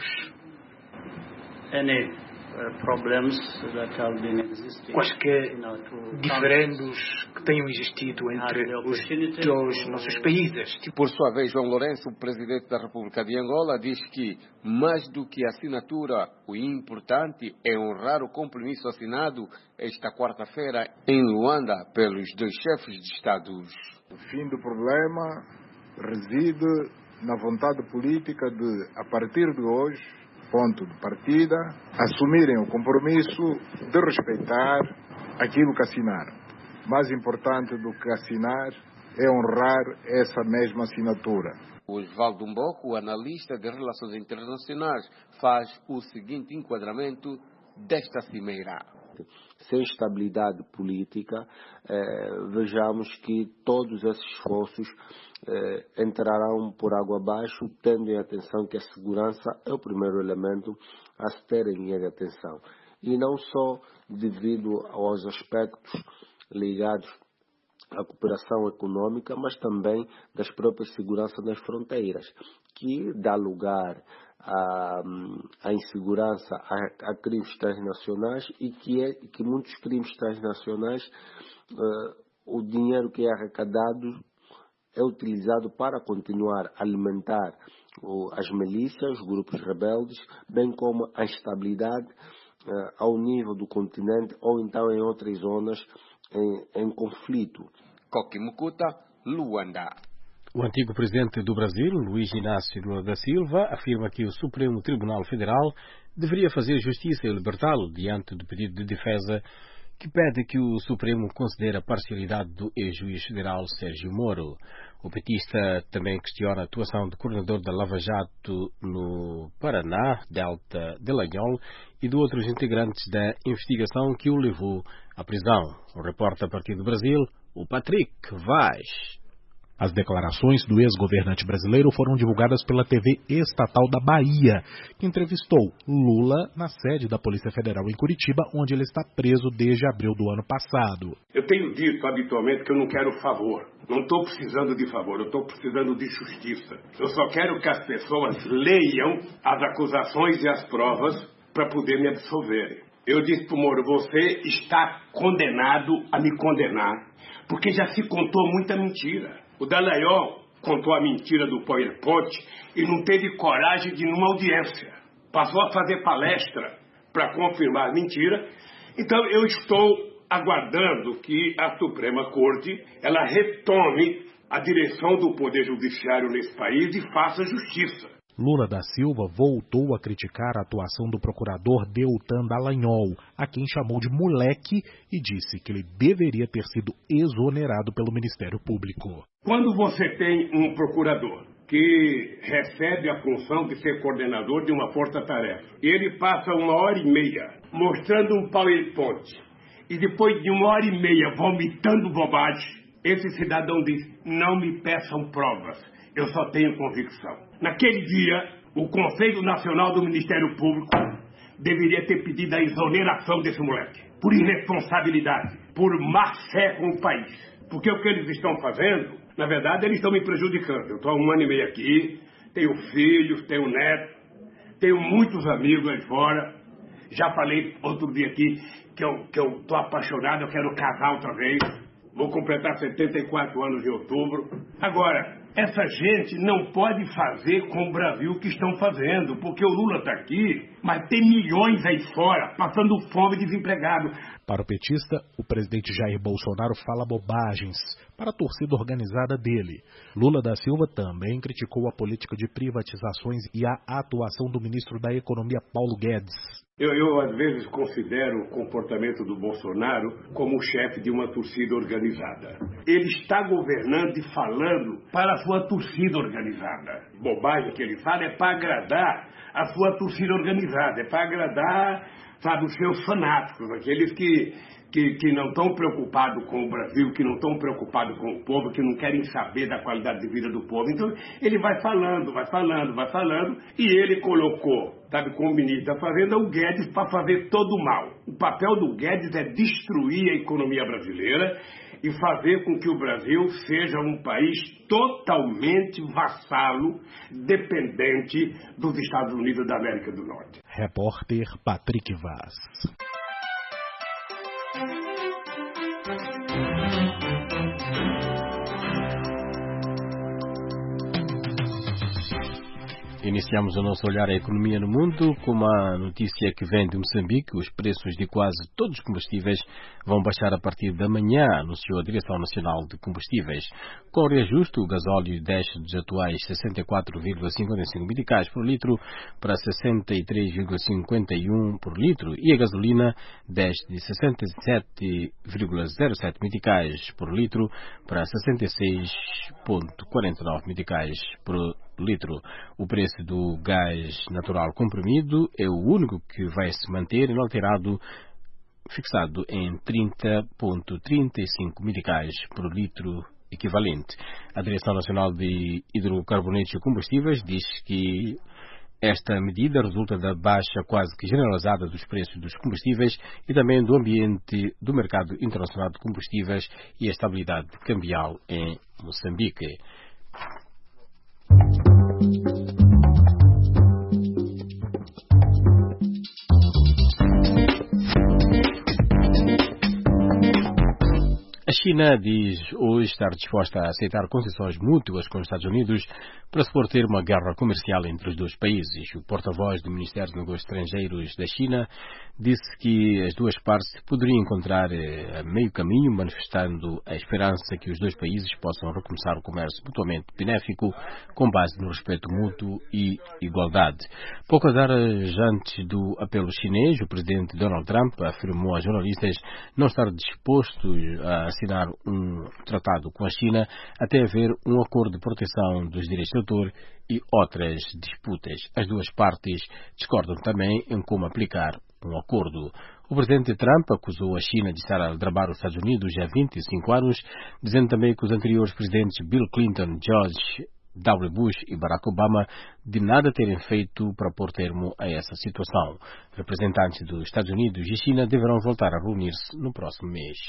any uh, problems that have been existing, quaisquer you know, to diferendos que tenham existido entre os dois nossos países. Por sua vez, João Lourenço, presidente da República de Angola, diz que mais do que a assinatura, o importante é honrar o compromisso assinado esta quarta-feira em Luanda pelos dois chefes de Estados. O fim do problema reside na vontade política de, a partir de hoje, ponto de partida, assumirem o compromisso de respeitar aquilo que assinaram. Mais importante do que assinar é honrar essa mesma assinatura. Osvaldo Mboco, analista de relações internacionais, faz o seguinte enquadramento desta cimeira. Sem estabilidade política, eh, vejamos que todos esses esforços eh, entrarão por água abaixo, tendo em atenção que a segurança é o primeiro elemento a se ter em linha de atenção. E não só devido aos aspectos ligados à cooperação econômica, mas também das próprias seguranças nas fronteiras, que dá lugar à, à insegurança, a, a crimes transnacionais e que, é, que muitos crimes transnacionais, uh, o dinheiro que é arrecadado é utilizado para continuar a alimentar uh, as milícias, os grupos rebeldes, bem como a instabilidade uh, ao nível do continente ou então em outras zonas em, em conflito. Koki Mukuta, Luanda. O antigo presidente do Brasil, Luiz Inácio Lula da Silva, afirma que o Supremo Tribunal Federal deveria fazer justiça e libertá-lo diante do pedido de defesa que pede que o Supremo considere a parcialidade do ex-juiz federal Sérgio Moro. O petista também questiona a atuação do coordenador da Lava Jato no Paraná, Delta Dallagnol, e de outros integrantes da investigação que o levou à prisão. O repórter a partir do Brasil, o Patrick Vaz. As declarações do ex-governante brasileiro foram divulgadas pela T V estatal da Bahia, que entrevistou Lula na sede da Polícia Federal em Curitiba, onde ele está preso desde abril do ano passado. Eu tenho dito habitualmente que eu não quero favor. Não estou precisando de favor, eu estou precisando de justiça. Eu só quero que as pessoas leiam as acusações e as provas para poder me absolverem. Eu disse para o Moro, você está condenado a me condenar, porque já se contou muita mentira. O Dallagnol contou a mentira do PowerPoint e não teve coragem de ir numa audiência. Passou a fazer palestra para confirmar a mentira. Então eu estou aguardando que a Suprema Corte ela retome a direção do Poder Judiciário nesse país e faça justiça. Lula da Silva voltou a criticar a atuação do procurador Deltan Dallagnol, a quem chamou de moleque e disse que ele deveria ter sido exonerado pelo Ministério Público. Quando você tem um procurador que recebe a função de ser coordenador de uma força-tarefa, e ele passa uma hora e meia mostrando um PowerPoint e depois de uma hora e meia vomitando bobagem, esse cidadão diz, não me peçam provas, eu só tenho convicção. Naquele dia, o Conselho Nacional do Ministério Público deveria ter pedido a exoneração desse moleque, por irresponsabilidade, por má fé com o país. Porque o que eles estão fazendo, na verdade, eles estão me prejudicando. Eu estou há um ano e meio aqui, tenho filhos, tenho netos, tenho muitos amigos aí fora. Já falei outro dia aqui que eu que eu estou apaixonado, eu quero casar outra vez. Vou completar setenta e quatro anos em outubro. Agora, essa gente não pode fazer com o Brasil o que estão fazendo, porque o Lula está aqui, mas tem milhões aí fora, passando fome e desempregado. Para o petista, o presidente Jair Bolsonaro fala bobagens para a torcida organizada dele. Lula da Silva também criticou a política de privatizações e a atuação do ministro da Economia, Paulo Guedes. Eu, eu, às vezes, considero o comportamento do Bolsonaro como o chefe de uma torcida organizada. Ele está governando e falando para a sua torcida organizada. Bobagem que ele fala é para agradar a sua torcida organizada, é para agradar, sabe, os seus fanáticos, aqueles que, que, que não estão preocupados com o Brasil, que não estão preocupados com o povo, que não querem saber da qualidade de vida do povo. Então, ele vai falando, vai falando, vai falando, e ele colocou, sabe, como ministro da Fazenda, o Guedes para fazer todo o mal. O papel do Guedes é destruir a economia brasileira e fazer com que o Brasil seja um país totalmente vassalo, dependente dos Estados Unidos da América do Norte. Repórter Patrick Vaz. Iniciamos o nosso olhar à economia no mundo com uma notícia que vem de Moçambique. Os preços de quase todos os combustíveis vão baixar a partir da manhã, anunciou a Direção Nacional de Combustíveis. Com o reajuste, o gasóleo desce dos atuais sessenta e quatro vírgula cinquenta e cinco meticais por litro para sessenta e três vírgula cinquenta e um por litro e a gasolina desce de sessenta e sete vírgula zero sete meticais por litro para sessenta e seis vírgula quarenta e nove meticais por litro. O preço do gás natural comprimido é o único que vai se manter inalterado, fixado em trinta vírgula trinta e cinco meticais por litro equivalente. A Direção Nacional de Hidrocarbonetos e Combustíveis diz que esta medida resulta da baixa quase que generalizada dos preços dos combustíveis e também do ambiente do mercado internacional de combustíveis e a estabilidade cambial em Moçambique. A China diz hoje estar disposta a aceitar concessões mútuas com os Estados Unidos para se pôr termo a guerra comercial entre os dois países. O porta-voz do Ministério dos Negócios Estrangeiros da China disse que as duas partes poderiam encontrar a meio caminho, manifestando a esperança que os dois países possam recomeçar o comércio mutuamente benéfico com base no respeito mútuo e igualdade. Poucas horas antes do apelo chinês, o presidente Donald Trump afirmou a jornalistas não estar disposto a assinar um tratado com a China até haver um acordo de proteção dos direitos de autor e outras disputas. As duas partes discordam também em como aplicar um acordo. O presidente Trump acusou a China de estar a aldrabar os Estados Unidos há vinte e cinco anos, dizendo também que os anteriores presidentes Bill Clinton, George W. Bush e Barack Obama de nada terem feito para pôr termo a essa situação. Representantes dos Estados Unidos e China deverão voltar a reunir-se no próximo mês.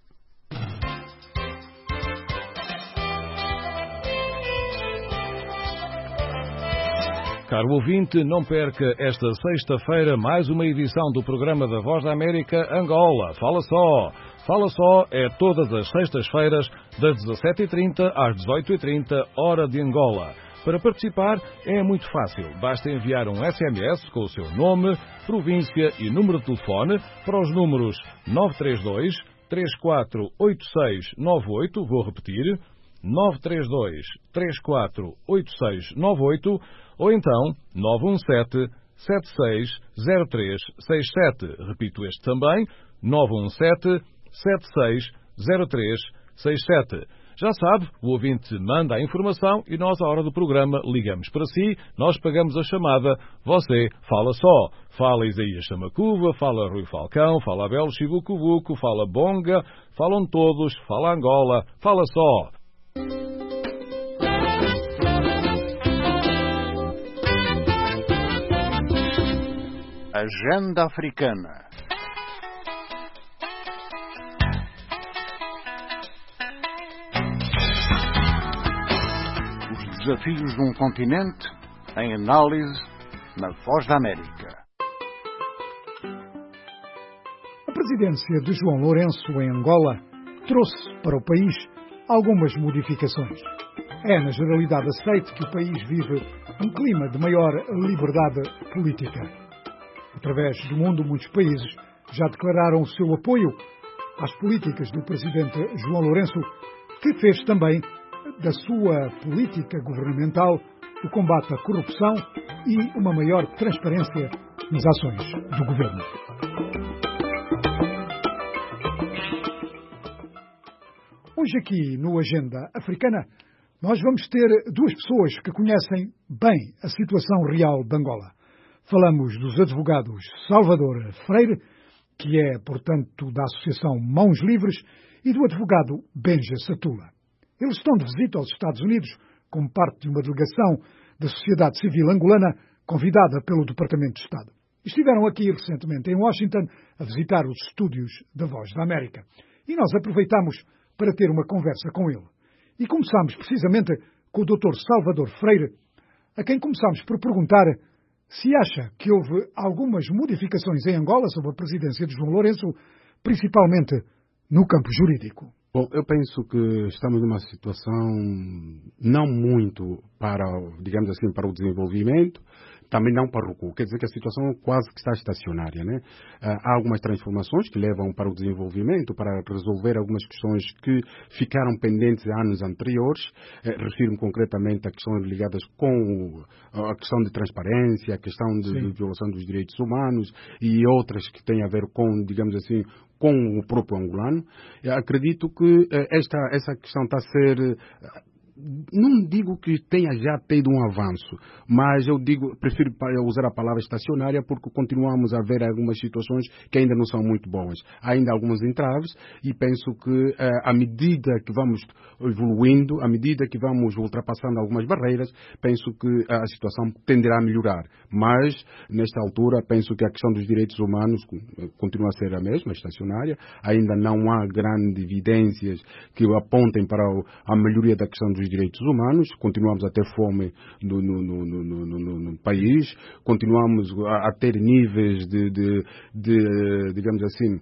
Caro ouvinte, não perca esta sexta-feira mais uma edição do programa da Voz da América Angola. Fala só! Fala só é todas as sextas-feiras das dezassete e trinta às dezoito e trinta, hora de Angola. Para participar é muito fácil. Basta enviar um S M S com o seu nome, província e número de telefone para os números nove três dois, três quatro oito seis nove oito, vou repetir, nove três dois, três quatro oito seis nove oito ou então nove um sete, sete seis zero três seis sete. Repito este também, nove um sete, sete seis zero três seis sete. Já sabe, o ouvinte manda a informação e nós, à hora do programa, ligamos para si, nós pagamos a chamada, você fala só. Fala Isaías Chamacuva, fala Rui Falcão, fala Abel Chibucubuco, fala Bonga, falam todos, fala Angola, fala só. Agenda Africana. Os desafios de um continente em análise na Voz da América. A presidência de João Lourenço em Angola trouxe para o país algumas modificações. É, na generalidade, aceito que o país vive um clima de maior liberdade política. Através do mundo, muitos países já declararam o seu apoio às políticas do presidente João Lourenço, que fez também da sua política governamental o combate à corrupção e uma maior transparência nas ações do governo. Hoje aqui no Agenda Africana nós vamos ter duas pessoas que conhecem bem a situação real de Angola. Falamos dos advogados Salvador Freire, que é, portanto, da Associação Mãos Livres, e do advogado Benja Satula. Eles estão de visita aos Estados Unidos como parte de uma delegação da sociedade civil angolana convidada pelo Departamento de Estado. Estiveram aqui recentemente em Washington a visitar os estúdios da Voz da América. E nós aproveitamos para ter uma conversa com ele. E começamos precisamente com o doutor Salvador Freire, a quem começamos por perguntar se acha que houve algumas modificações em Angola sob a presidência de João Lourenço, principalmente no campo jurídico. Bom, eu penso que estamos numa situação não muito para, digamos assim, para o desenvolvimento, também não para o recuo. Quer dizer que a situação quase que está estacionária, né? Há algumas transformações que levam para o desenvolvimento, para resolver algumas questões que ficaram pendentes anos anteriores. Refiro-me concretamente a questões ligadas com a questão de transparência, a questão de, de violação dos direitos humanos e outras que têm a ver com, digamos assim, com o próprio angolano. Eu acredito que esta, essa questão está a ser... Não digo que tenha já tido um avanço, mas eu digo, prefiro usar a palavra estacionária porque continuamos a ver algumas situações que ainda não são muito boas. Há ainda alguns entraves e penso que eh, à medida que vamos evoluindo, à medida que vamos ultrapassando algumas barreiras, penso que a situação tenderá a melhorar. Mas, nesta altura, penso que a questão dos direitos humanos continua a ser a mesma, estacionária. Ainda não há grandes evidências que apontem para a melhoria da questão dos direitos humanos, continuamos a ter fome no, no, no, no, no, no país, continuamos a, a ter níveis de, de, de, digamos assim,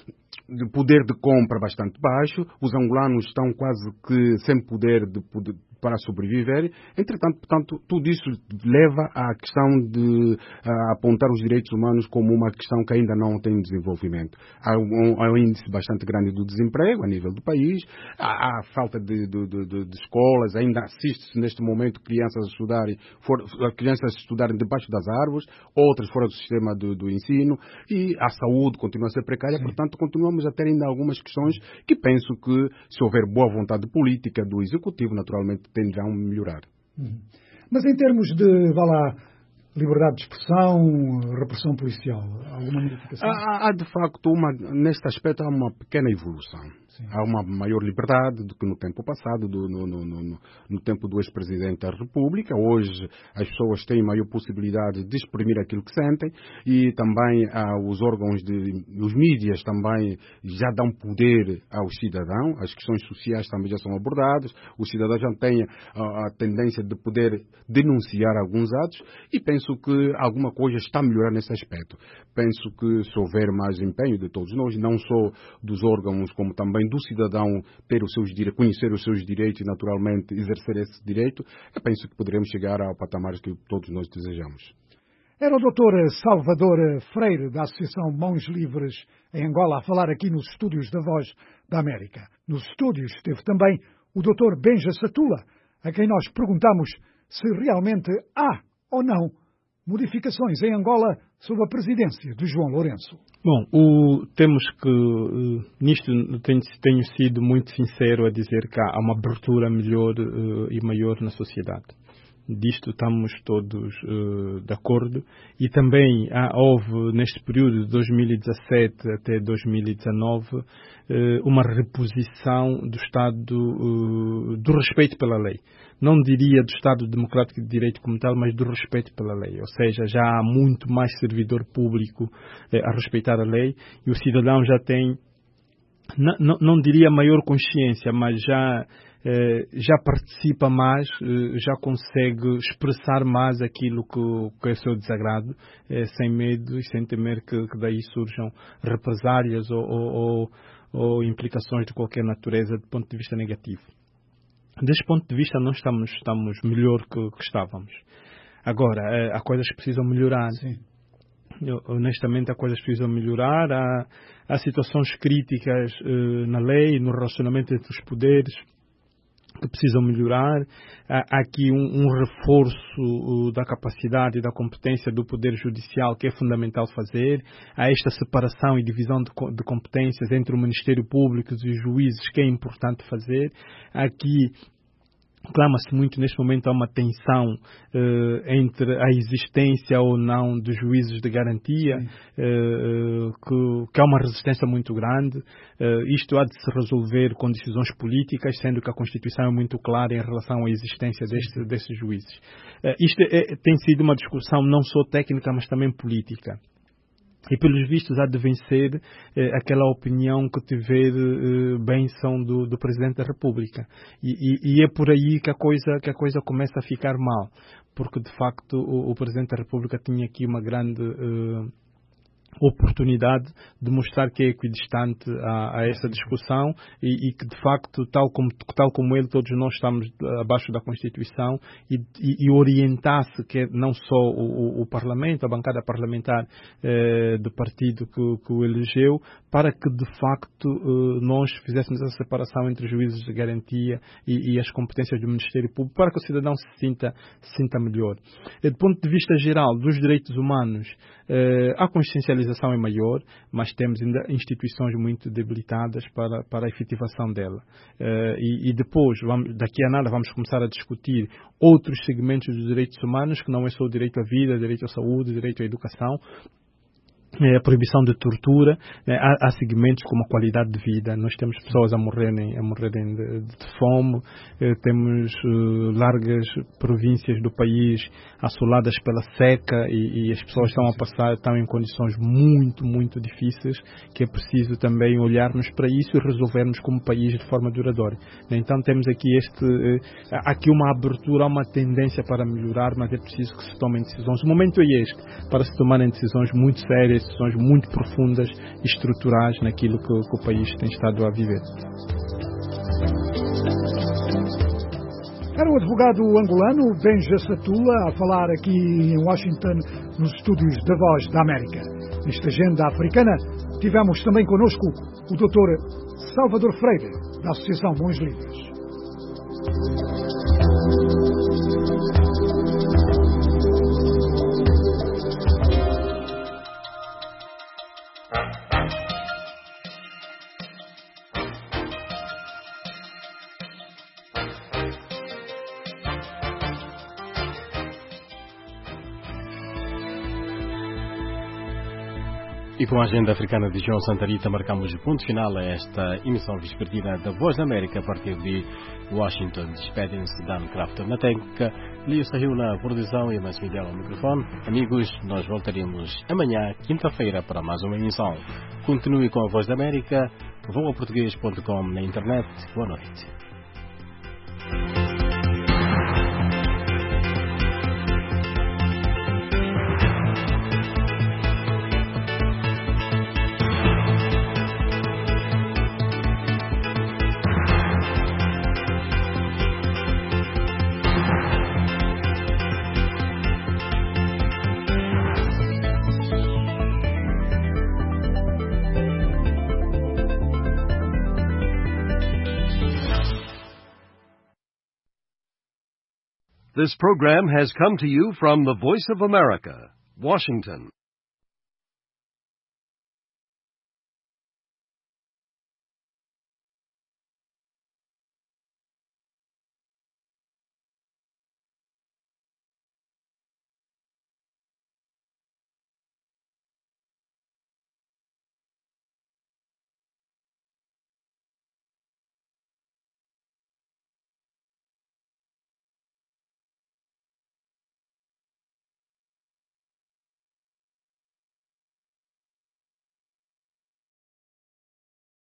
de poder de compra bastante baixo, os angolanos estão quase que sem poder de, de, para sobreviver. Entretanto, portanto, tudo isso leva à questão de a apontar os direitos humanos como uma questão que ainda não tem desenvolvimento. Há um, há um índice bastante grande do desemprego a nível do país, há, há falta de, de, de, de escolas, ainda assiste-se neste momento crianças a estudarem, for, crianças a estudarem debaixo das árvores, outras fora do sistema do, do ensino, e a saúde continua a ser precária. Sim. Portanto, continuamos a ter ainda algumas questões que penso que, se houver boa vontade política do Executivo, naturalmente tenderão a melhorar. Uhum. Mas em termos de, vá lá, liberdade de expressão, repressão policial, alguma modificação? Há, há de facto, uma, neste aspecto, há uma pequena evolução. Sim. Há uma maior liberdade do que no tempo passado, do, no, no, no, no tempo do ex-presidente da República. Hoje as pessoas têm maior possibilidade de exprimir aquilo que sentem e também ah, os órgãos, de, os mídias também já dão poder aos cidadãos, as questões sociais também já são abordadas, os cidadãos já têm a, a tendência de poder denunciar alguns atos e penso que alguma coisa está a melhorar nesse aspecto. Penso que se houver mais empenho de todos nós, não só dos órgãos como também do cidadão ter os seus direitos, conhecer os seus direitos e naturalmente exercer esse direito, eu penso que poderemos chegar ao patamar que todos nós desejamos. Era o doutor Salvador Freire, da Associação Mãos Livres em Angola, a falar aqui nos estúdios da Voz da América. Nos estúdios esteve também o doutor Benja Satula, a quem nós perguntamos se realmente há ou não modificações em Angola sob a presidência de João Lourenço. Bom, o, temos que, uh, nisto tenho, tenho sido muito sincero a dizer que há uma abertura melhor uh, e maior na sociedade. Disto estamos todos uh, de acordo. E também há, houve, neste período de dois mil e dezassete até dois mil e dezanove, uh, uma reposição do Estado, uh, do respeito pela lei. Não diria do Estado Democrático de Direito como tal, mas do respeito pela lei. Ou seja, já há muito mais servidor público eh, a respeitar a lei e o cidadão já tem, não, não, não diria maior consciência, mas já, eh, já participa mais, eh, já consegue expressar mais aquilo que, que é o seu desagrado, eh, sem medo e sem temer que, que daí surjam represálias ou, ou, ou, ou implicações de qualquer natureza do ponto de vista negativo. Deste ponto de vista, nós estamos, estamos melhor que, que estávamos. Agora, há coisas que precisam melhorar. Sim. Eu, honestamente, há coisas que precisam melhorar. Há, há situações críticas uh, na lei, no relacionamento entre os poderes, que precisam melhorar. Há, há aqui um, um reforço uh, da capacidade e da competência do Poder Judicial, que é fundamental fazer. Há esta separação e divisão de, de competências entre o Ministério Público e os juízes, que é importante fazer. Há aqui clama-se muito neste momento a uma tensão uh, entre a existência ou não de juízes de garantia, uh, que, que há uma resistência muito grande. Uh, isto há de se resolver com decisões políticas, sendo que a Constituição é muito clara em relação à existência deste, destes juízes. Uh, isto é, tem sido uma discussão não só técnica, mas também política. E, pelos vistos, há de vencer eh, aquela opinião que tiver eh, bênção do, do Presidente da República. E, e, e é por aí que a, coisa, que a coisa começa a ficar mal. Porque, de facto, o, o Presidente da República tinha aqui uma grande eh, oportunidade de mostrar que é equidistante a, a essa discussão e, e que, de facto, tal como, tal como ele, todos nós estamos abaixo da Constituição e, e, e orientasse que não só o, o, o Parlamento, a bancada parlamentar eh, do partido que, que o elegeu, para que, de facto, eh, nós fizéssemos essa separação entre juízes de garantia e, e as competências do Ministério Público, para que o cidadão se sinta, se sinta melhor. E, do ponto de vista geral dos direitos humanos, eh, a consciencialização é maior, mas temos ainda instituições muito debilitadas para, para a efetivação dela. Uh, e, e depois, vamos, daqui a nada, vamos começar a discutir outros segmentos dos direitos humanos, que não é só o direito à vida, o direito à saúde, o direito à educação, a proibição de tortura. Há, há segmentos como a qualidade de vida. Nós temos pessoas a morrerem, a morrerem de, de fome, temos uh, largas províncias do país assoladas pela seca e, e as pessoas estão a passar, estão em condições muito, muito difíceis, que é preciso também olharmos para isso e resolvermos como país de forma duradoura. Então temos aqui este, uh, aqui uma abertura, uma tendência para melhorar, mas é preciso que se tomem decisões. O momento é este, para se tomarem decisões muito sérias, decisões muito profundas e estruturais naquilo que, que o país tem estado a viver. Era o advogado angolano Benja Satula a falar aqui em Washington, nos estúdios da Voz da América. Nesta agenda africana, tivemos também connosco o doutor Salvador Freire, da Associação Bons Livres. E com a agenda africana de João Santarita marcamos o ponto final a esta emissão vespertina da Voz da América a partir de Washington. Despedem-se Dan Crafton na técnica, Lio Sahil na produção e mais Miguel ao microfone. Amigos, nós voltaremos amanhã, quinta-feira, para mais uma emissão. Continue com a Voz da América, voa português ponto com na internet. Boa noite. This program has come to you from the Voice of America, Washington.